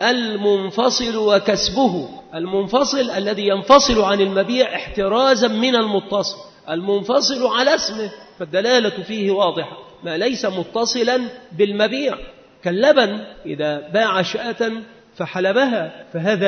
المنفصل وكسبه. المنفصل الذي ينفصل عن المبيع احترازا من المتصل، المنفصل على اسمه، فالدلالة فيه واضحة. ما ليس متصلا بالمبيع كاللبن إذا باع شاة فحلبها فهذا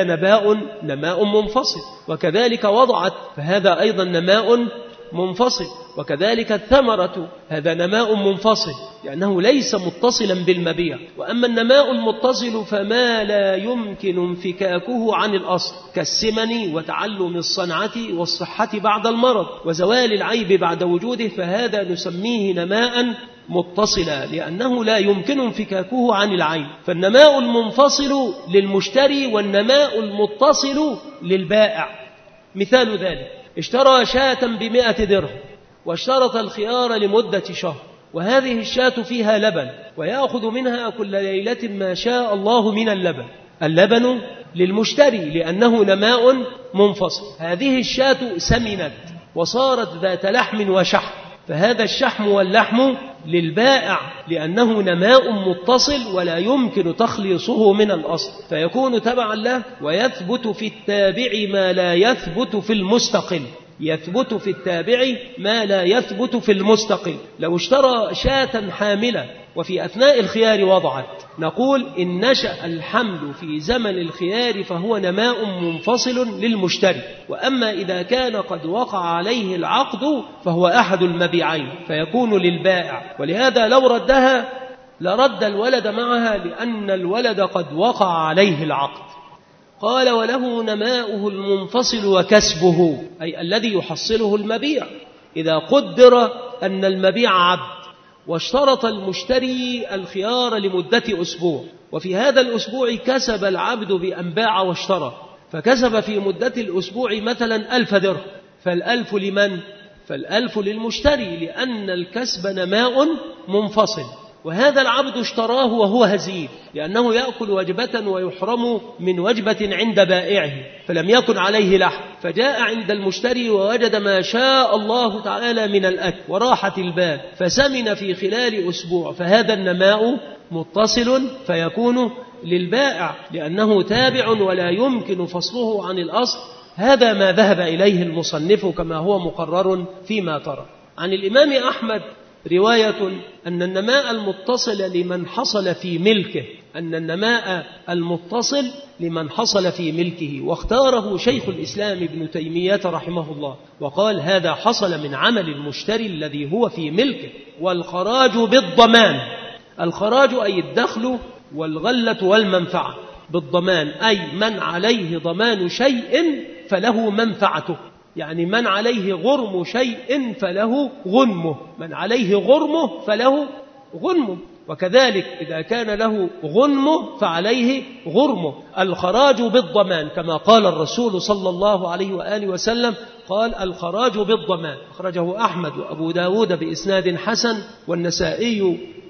نماء منفصل، وكذلك وضعت فهذا أيضا نماء منفصل، وكذلك الثمرة هذا نماء منفصل لأنه ليس متصلا بالمبيع. وأما النماء المتصل فما لا يمكن انفكاكه عن الأصل كالسمن وتعلم الصنعة والصحة بعد المرض وزوال العيب بعد وجوده، فهذا نسميه نماء متصلا لأنه لا يمكن انفكاكه عن العين. فالنماء المنفصل للمشتري والنماء المتصل للبائع. مثال ذلك: اشترى شاة ب100 درهم واشترط الخيار لمدة شهر، وهذه الشاة فيها لبن ويأخذ منها كل ليلة ما شاء الله من اللبن. اللبن للمشتري لأنه نماء منفصل. هذه الشاة سمنت وصارت ذات لحم وشحم، فهذا الشحم واللحم للبائع لأنه نماء متصل ولا يمكن تخليصه من الأصل، فيكون تبعا له. ويثبت في التابع ما لا يثبت في المستقل، يثبت في التابع ما لا يثبت في المستقل. لو اشترى شاة حاملة وفي أثناء الخيار وضعت، نقول إن نشأ الحمل في زمن الخيار فهو نماء منفصل للمشتري. وأما إذا كان قد وقع عليه العقد فهو أحد المبيعين فيكون للبائع. ولهذا لو ردها لرد الولد معها لأن الولد قد وقع عليه العقد. قال: وله نماؤه المنفصل وكسبه، أي الذي يحصله المبيع. إذا قدر أن المبيع عبد واشترط المشتري الخيار لمدة أسبوع، وفي هذا الأسبوع كسب العبد بأن باع واشترى، فكسب في مدة الأسبوع مثلا 1000 درهم، فال1000 لمن؟ فال1000 للمشتري لأن الكسب نماء منفصل. وهذا العبد اشتراه وهو هزيل لأنه يأكل وجبة ويحرم من وجبة عند بائعه فلم يكن عليه لحم، فجاء عند المشتري ووجد ما شاء الله تعالى من الأكل وراحة البال فسمن في خلال أسبوع، فهذا النماء متصل فيكون للبائع لأنه تابع ولا يمكن فصله عن الأصل. هذا ما ذهب إليه المصنف كما هو مقرر فيما ترى. عن الإمام أحمد رواية أن النماء المتصل لمن حصل في ملكه، أن النماء المتصل لمن حصل في ملكه، واختاره شيخ الإسلام ابن تيمية رحمه الله وقال: هذا حصل من عمل المشتري الذي هو في ملكه. والخراج بالضمان، الخراج أي الدخل والغلة والمنفعة، بالضمان أي من عليه ضمان شيء فله منفعته، يعني من عليه غرم شيء فله غنمه، من عليه غرمه فله غنمه، وكذلك إذا كان له غنمه فعليه غرمه. الخراج بالضمان كما قال الرسول صلى الله عليه وآله وسلم، قال: الخراج بالضمان. أخرجه أحمد وأبو داود بإسناد حسن والنسائي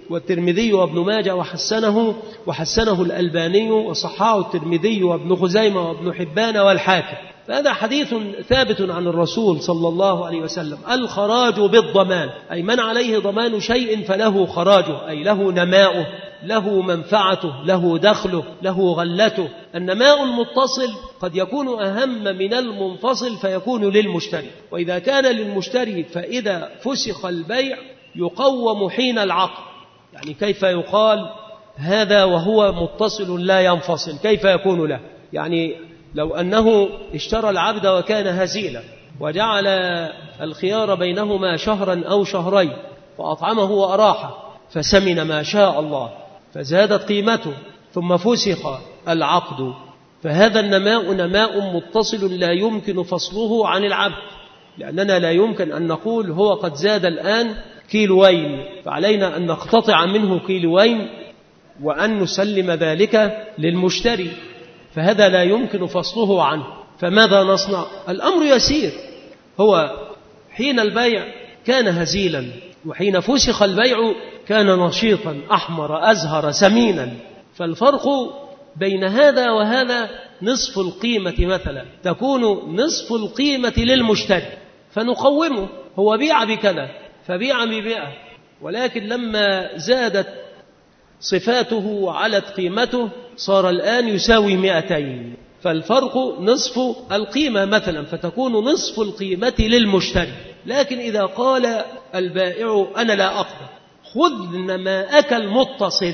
والترمذي وابن ماجه وحسنه الألباني، وصححه الترمذي وابن خزيمة وابن حبان والحاكم. فهذا حديث ثابت عن الرسول صلى الله عليه وسلم. الخراج بالضمان، أي من عليه ضمان شيء فله خراجه، أي له نماؤه، له منفعته، له دخله، له غلته. النماء المتصل قد يكون أهم من المنفصل فيكون للمشتري، وإذا كان للمشتري فإذا فسخ البيع يقوم حين العقد. يعني كيف يقال هذا وهو متصل لا ينفصل؟ كيف يكون له؟ يعني لو أنه اشترى العبد وكان هزيلا وجعل الخيار بينهما شهرا أو شهرين فأطعمه وأراحه فسمن ما شاء الله فزادت قيمته ثم فسخ العقد، فهذا النماء نماء متصل لا يمكن فصله عن العبد، لأننا لا يمكن أن نقول هو قد زاد الآن كيلوين فعلينا أن نقتطع منه كيلوين وأن نسلم ذلك للمشتري، فهذا لا يمكن فصله عنه. فماذا نصنع؟ الأمر يسير. هو حين البيع كان هزيلا، وحين فسخ البيع كان نشيطا أحمر أزهر سمينا، فالفرق بين هذا وهذا نصف القيمة مثلا، تكون نصف القيمة للمشتري فنقومه، هو بيع بكذا فبيع ب100، ولكن لما زادت صفاته وعلت قيمته صار الآن يساوي 200، فالفرق نصف القيمة مثلا، فتكون نصف القيمة للمشتري. لكن إذا قال البائع أنا لا أقبل، خذ نماءك المتصل،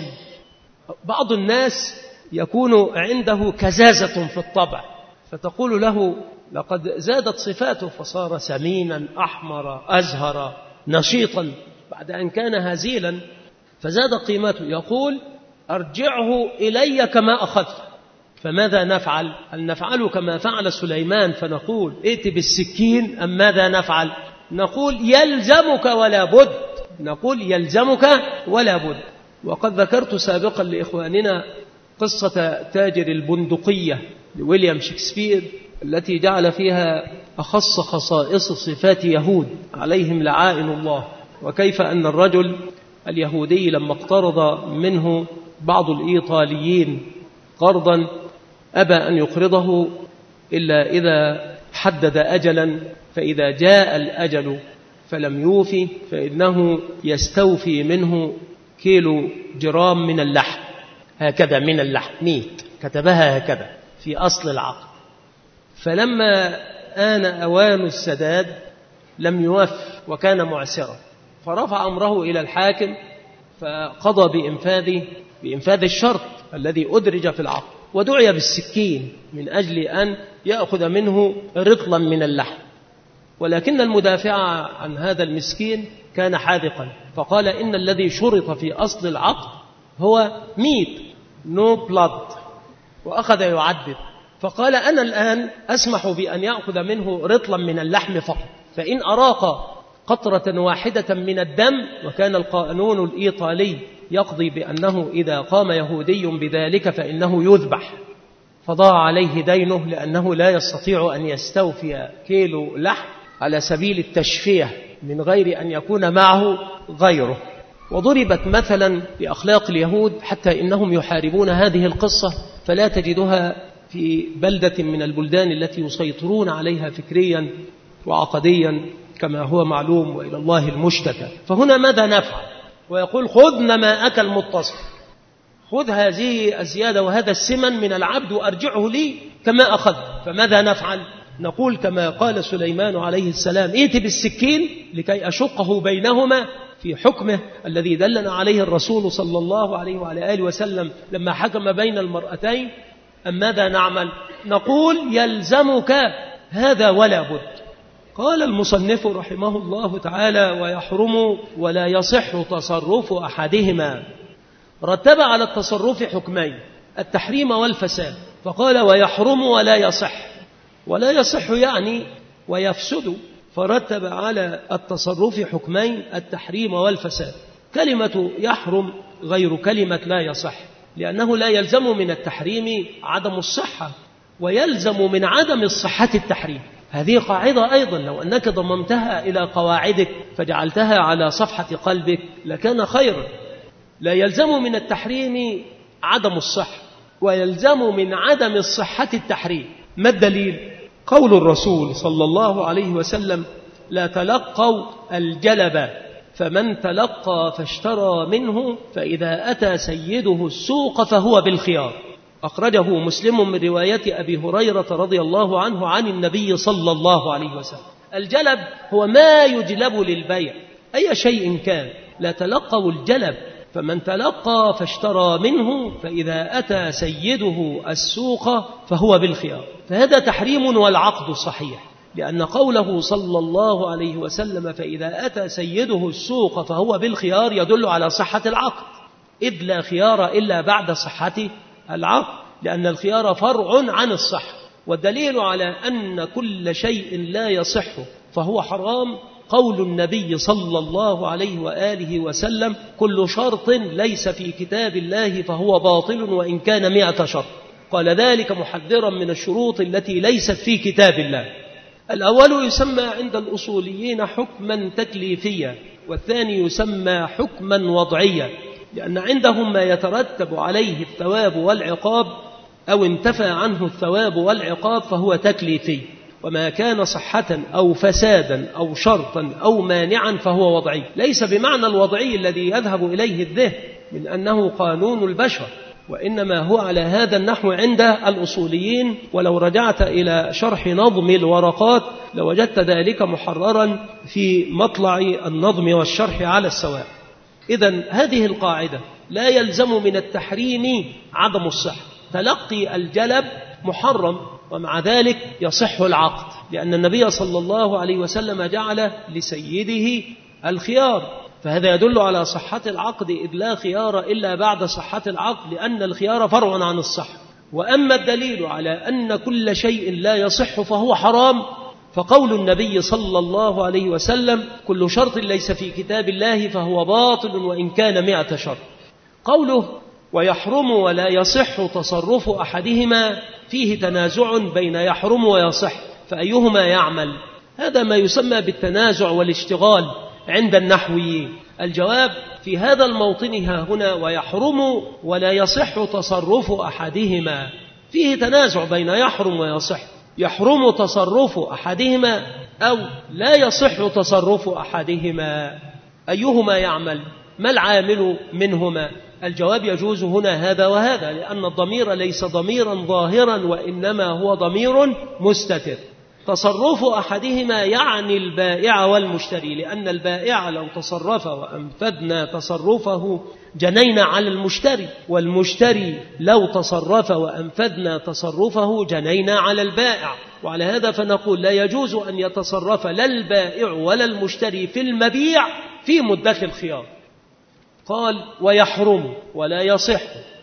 بعض الناس يكون عنده كزازة في الطبع، فتقول له لقد زادت صفاته فصار سمينا أحمر أزهر نشيطا بعد أن كان هزيلا فزاد قيمته، يقول أرجعه إلي كما أخذت. فماذا نفعل؟ هل نفعل كما فعل سليمان فنقول ائت بالسكين أم ماذا نفعل؟ نقول يلزمك ولا بد، نقول يلزمك ولا بد. وقد ذكرت سابقا لإخواننا قصة تاجر البندقية لويليام شكسبير التي جعل فيها أخص خصائص صفات يهود عليهم لعائن الله، وكيف أن الرجل اليهودي لما اقترض منه بعض الإيطاليين قرضا أبى أن يقرضه إلا إذا حدد أجلا، فإذا جاء الأجل فلم يوفي فإنه يستوفي منه كيلو جرام من اللحم، هكذا من اللحم ميت، كتبها هكذا في أصل العقد. فلما آن أوان السداد لم يوف وكان معسرا، فرفع أمره إلى الحاكم فقضى بإنفاذ الشرط الذي أدرج في العقد، ودعي بالسكين من أجل أن يأخذ منه رطلا من اللحم. ولكن المدافع عن هذا المسكين كان حاذقا فقال إن الذي شرط في أصل العقد هو ميت نو بلاد، وأخذ يعدد فقال أنا الآن أسمح بأن يأخذ منه رطلا من اللحم فقط، فإن أراق قطرة واحدة من الدم، وكان القانون الإيطالي يقضي بأنه إذا قام يهودي بذلك فإنه يذبح، فضاع عليه دينه لأنه لا يستطيع أن يستوفي كيلو لحم على سبيل التشفيه من غير أن يكون معه غيره. وضربت مثلا بأخلاق اليهود حتى إنهم يحاربون هذه القصة، فلا تجدها في بلدة من البلدان التي يسيطرون عليها فكريا وعقديا كما هو معلوم، وإلى الله المشتكى. فهنا ماذا نفعل؟ ويقول خذ نماءك المتصل، خذ هذه الزيادة وهذا السمن من العبد وأرجعه لي كما أخذ. فماذا نفعل؟ نقول كما قال سليمان عليه السلام ائت بالسكين لكي أشقه بينهما في حكمه الذي دلنا عليه الرسول صلى الله عليه وعلى آله وسلم لما حكم بين المرأتين. أم ماذا نعمل؟ نقول يلزمك هذا ولا بد. قال المصنف رحمه الله تعالى ويحرم ولا يصح تصرف أحدهما، رتب على التصرف حكمين التحريم والفساد، فقال ويحرم ولا يصح، ولا يصح يعني ويفسد، فرتب على التصرف حكمين التحريم والفساد. كلمة يحرم غير كلمة لا يصح، لأنه لا يلزم من التحريم عدم الصحة، ويلزم من عدم الصحة التحريم. هذه قاعدة أيضا لو أنك ضممتها إلى قواعدك فجعلتها على صفحة قلبك لكان خيرا. لا يلزم من التحريم عدم الصحة، ويلزم من عدم الصحة التحريم. ما الدليل؟ قول الرسول صلى الله عليه وسلم: لا تلقوا الجلب، فمن تلقى فاشترى منه فإذا أتى سيده السوق فهو بالخيار. أخرجه مسلم من رواية أبي هريرة رضي الله عنه عن النبي صلى الله عليه وسلم. الجلب هو ما يجلب للبيع أي شيء كان. لا تلقوا الجلب، فمن تلقى فاشترى منه فإذا أتى سيده السوق فهو بالخيار. فهذا تحريم والعقد صحيح، لأن قوله صلى الله عليه وسلم فإذا أتى سيده السوق فهو بالخيار يدل على صحة العقد، إذ لا خيار إلا بعد صحة العقد، لأن الخيار فرع عن الصحة. والدليل على أن كل شيء لا يصح فهو حرام قول النبي صلى الله عليه وآله وسلم: كل شرط ليس في كتاب الله فهو باطل وإن كان 100 شرط. قال ذلك محذرا من الشروط التي ليست في كتاب الله. الأول يسمى عند الأصوليين حكما تكليفيا، والثاني يسمى حكما وضعيا، لأن عندهم ما يترتب عليه الثواب والعقاب أو انتفى عنه الثواب والعقاب فهو تكليفي، وما كان صحة أو فسادا أو شرطا أو مانعا فهو وضعي. ليس بمعنى الوضعي الذي يذهب إليه الذهن من أنه قانون البشر، وإنما هو على هذا النحو عند الأصوليين. ولو رجعت إلى شرح نظم الورقات لوجدت ذلك محررا في مطلع النظم والشرح على السواء. إذن هذه القاعدة: لا يلزم من التحريم عدم الصحة. تلقي الجلب محرم، ومع ذلك يصح العقد، لأن النبي صلى الله عليه وسلم جعل لسيده الخيار، فهذا يدل على صحة العقد، إذ لا خيار إلا بعد صحة العقد، لأن الخيار فرع عن الصحة. وأما الدليل على أن كل شيء لا يصح فهو حرام فقول النبي صلى الله عليه وسلم: كل شرط ليس في كتاب الله فهو باطل وإن كان 100 شرط. قوله: ويحرم ولا يصح تصرف أحدهما، فيه تنازع بين يحرم ويصح، فأيهما يعمل؟ هذا ما يسمى بالتنازع والاشتغال عند النحويين. الجواب في هذا الموطن ها هنا: ويحرم ولا يصح تصرف أحدهما، فيه تنازع بين يحرم ويصح. يحرم تصرف أحدهما أو لا يصح تصرف أحدهما، أيهما يعمل؟ ما العامل منهما؟ الجواب: يجوز هنا هذا وهذا، لأن الضمير ليس ضميرا ظاهرا وإنما هو ضمير مستتر. تصرف أحدهما يعني البائع والمشتري، لأن البائع لو تصرف وأنفذنا تصرفه جنينا على المشتري، والمشتري لو تصرف وأنفذنا تصرفه جنينا على البائع. وعلى هذا فنقول: لا يجوز أن يتصرف لا البائع ولا المشتري في المبيع في مدة الخيار. قال: ويحرم ولا يصح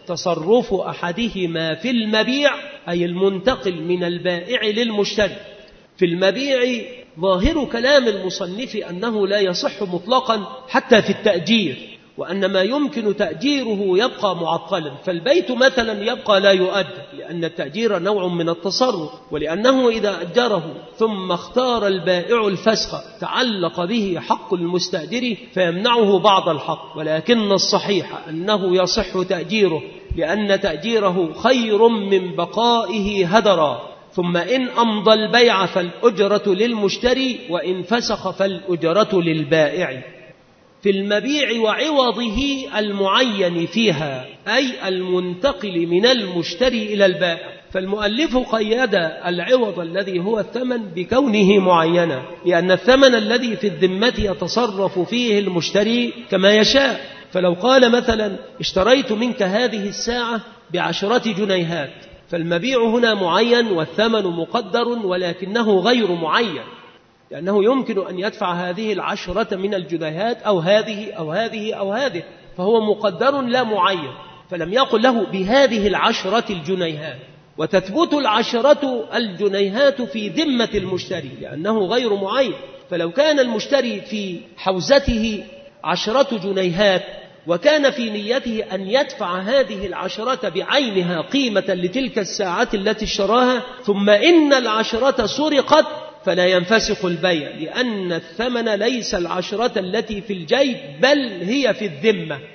تصرف أحدهما في المبيع، أي المنتقل من البائع للمشتري. في المبيع ظاهر كلام المصنف أنه لا يصح مطلقا حتى في التأجير، وأن ما يمكن تأجيره يبقى معطلا. فالبيت مثلا يبقى لا يؤجر، لأن التأجير نوع من التصرف، ولأنه إذا أجره ثم اختار البائع الفسخ تعلق به حق المستأجر فيمنعه بعض الحق. ولكن الصحيح أنه يصح تأجيره، لأن تأجيره خير من بقائه هدرا. ثم إن أمضى البيع فالأجرة للمشتري، وإن فسخ فالأجرة للبائع. في المبيع وعوضه المعين فيها، أي المنتقل من المشتري إلى البائع. فالمؤلف قيد العوض الذي هو الثمن بكونه معينا، لأن الثمن الذي في الذمة يتصرف فيه المشتري كما يشاء. فلو قال مثلا: اشتريت منك هذه الساعة ب10 جنيهات، فالمبيع هنا معين والثمن مقدر، ولكنه غير معين، لأنه يمكن أن يدفع هذه 10 من الجنيهات أو هذه أو هذه أو هذه، فهو مقدر لا معين. فلم يقل له بهذه 10 الجنيهات، وتثبت 10 الجنيهات في ذمة المشتري لأنه غير معين. فلو كان المشتري في حوزته 10 جنيهات وكان في نيته أن يدفع هذه 10 بعينها قيمة لتلك الساعة التي اشتراها، ثم إن 10 سرقت، فلا ينفسخ البيع، لأن الثمن ليس 10 التي في الجيب بل هي في الذمة.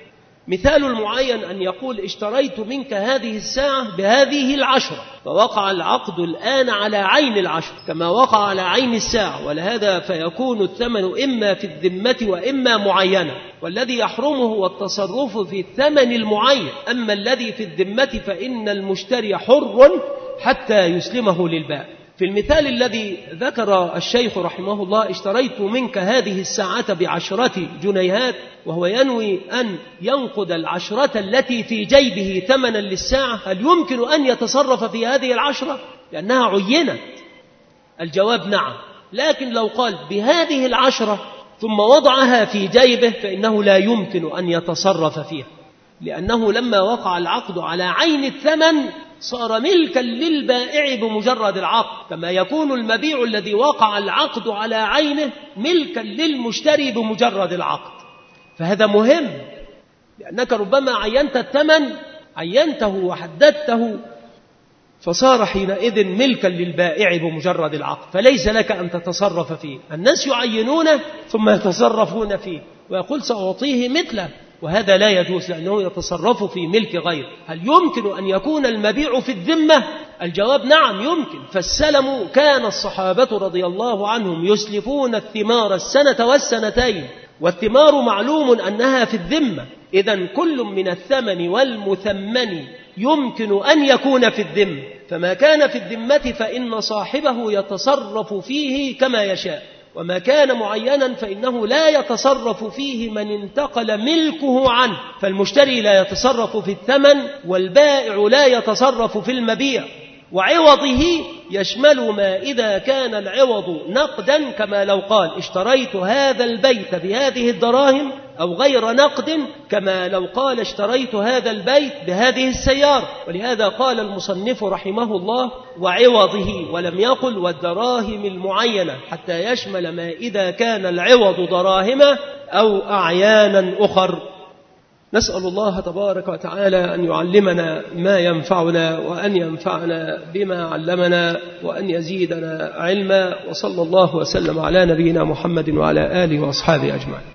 مثال المعين أن يقول اشتريت منك هذه الساعة بهذه 10، فوقع العقد الآن على عين 10 كما وقع على عين الساعة، ولهذا فيكون الثمن إما في الذمة وإما معينة، والذي يحرمه هو التصرف في الثمن المعين، أما الذي في الذمة فإن المشتري حر حتى يسلمه للبائع. في المثال الذي ذكر الشيخ رحمه الله اشتريت منك هذه الساعة ب10 جنيهات، وهو ينوي أن ينقد 10 التي في جيبه ثمنا للساعة، هل يمكن أن يتصرف في هذه 10؟ لأنها عينت. الجواب نعم، لكن لو قال بهذه 10 ثم وضعها في جيبه فإنه لا يمكن أن يتصرف فيها، لأنه لما وقع العقد على عين الثمن صار ملكا للبائع بمجرد العقد، كما يكون المبيع الذي وقع العقد على عينه ملكا للمشتري بمجرد العقد. فهذا مهم، لأنك ربما عينت الثمن، عينته وحددته، فصار حينئذ ملكا للبائع بمجرد العقد، فليس لك أن تتصرف فيه. الناس يعينونه ثم يتصرفون فيه ويقول سأعطيه مثله، وهذا لا يجوز لأنه يتصرف في ملك غير. هل يمكن أن يكون المبيع في الذمة؟ الجواب نعم يمكن. فالسلم كان الصحابة رضي الله عنهم يسلفون الثمار 1 والسنتين، والثمار معلوم أنها في الذمة، إذن كل من الثمن والمثمن يمكن أن يكون في الذمة، فما كان في الذمة فإن صاحبه يتصرف فيه كما يشاء، وما كان معينا فإنه لا يتصرف فيه من انتقل ملكه عنه، فالمشتري لا يتصرف في الثمن والبائع لا يتصرف في المبيع. وعوضه يشمل ما إذا كان العوض نقدا، كما لو قال اشتريت هذا البيت بهذه الدراهم، أو غير نقد كما لو قال اشتريت هذا البيت بهذه السيارة. ولهذا قال المصنف رحمه الله وعوضه، ولم يقل والدراهم المعينة، حتى يشمل ما إذا كان العوض دراهم أو أعيانا أخر. نسأل الله تبارك وتعالى أن يعلمنا ما ينفعنا، وأن ينفعنا بما علمنا، وأن يزيدنا علما. وصلى الله وسلم على نبينا محمد وعلى آله وأصحابه أجمعين.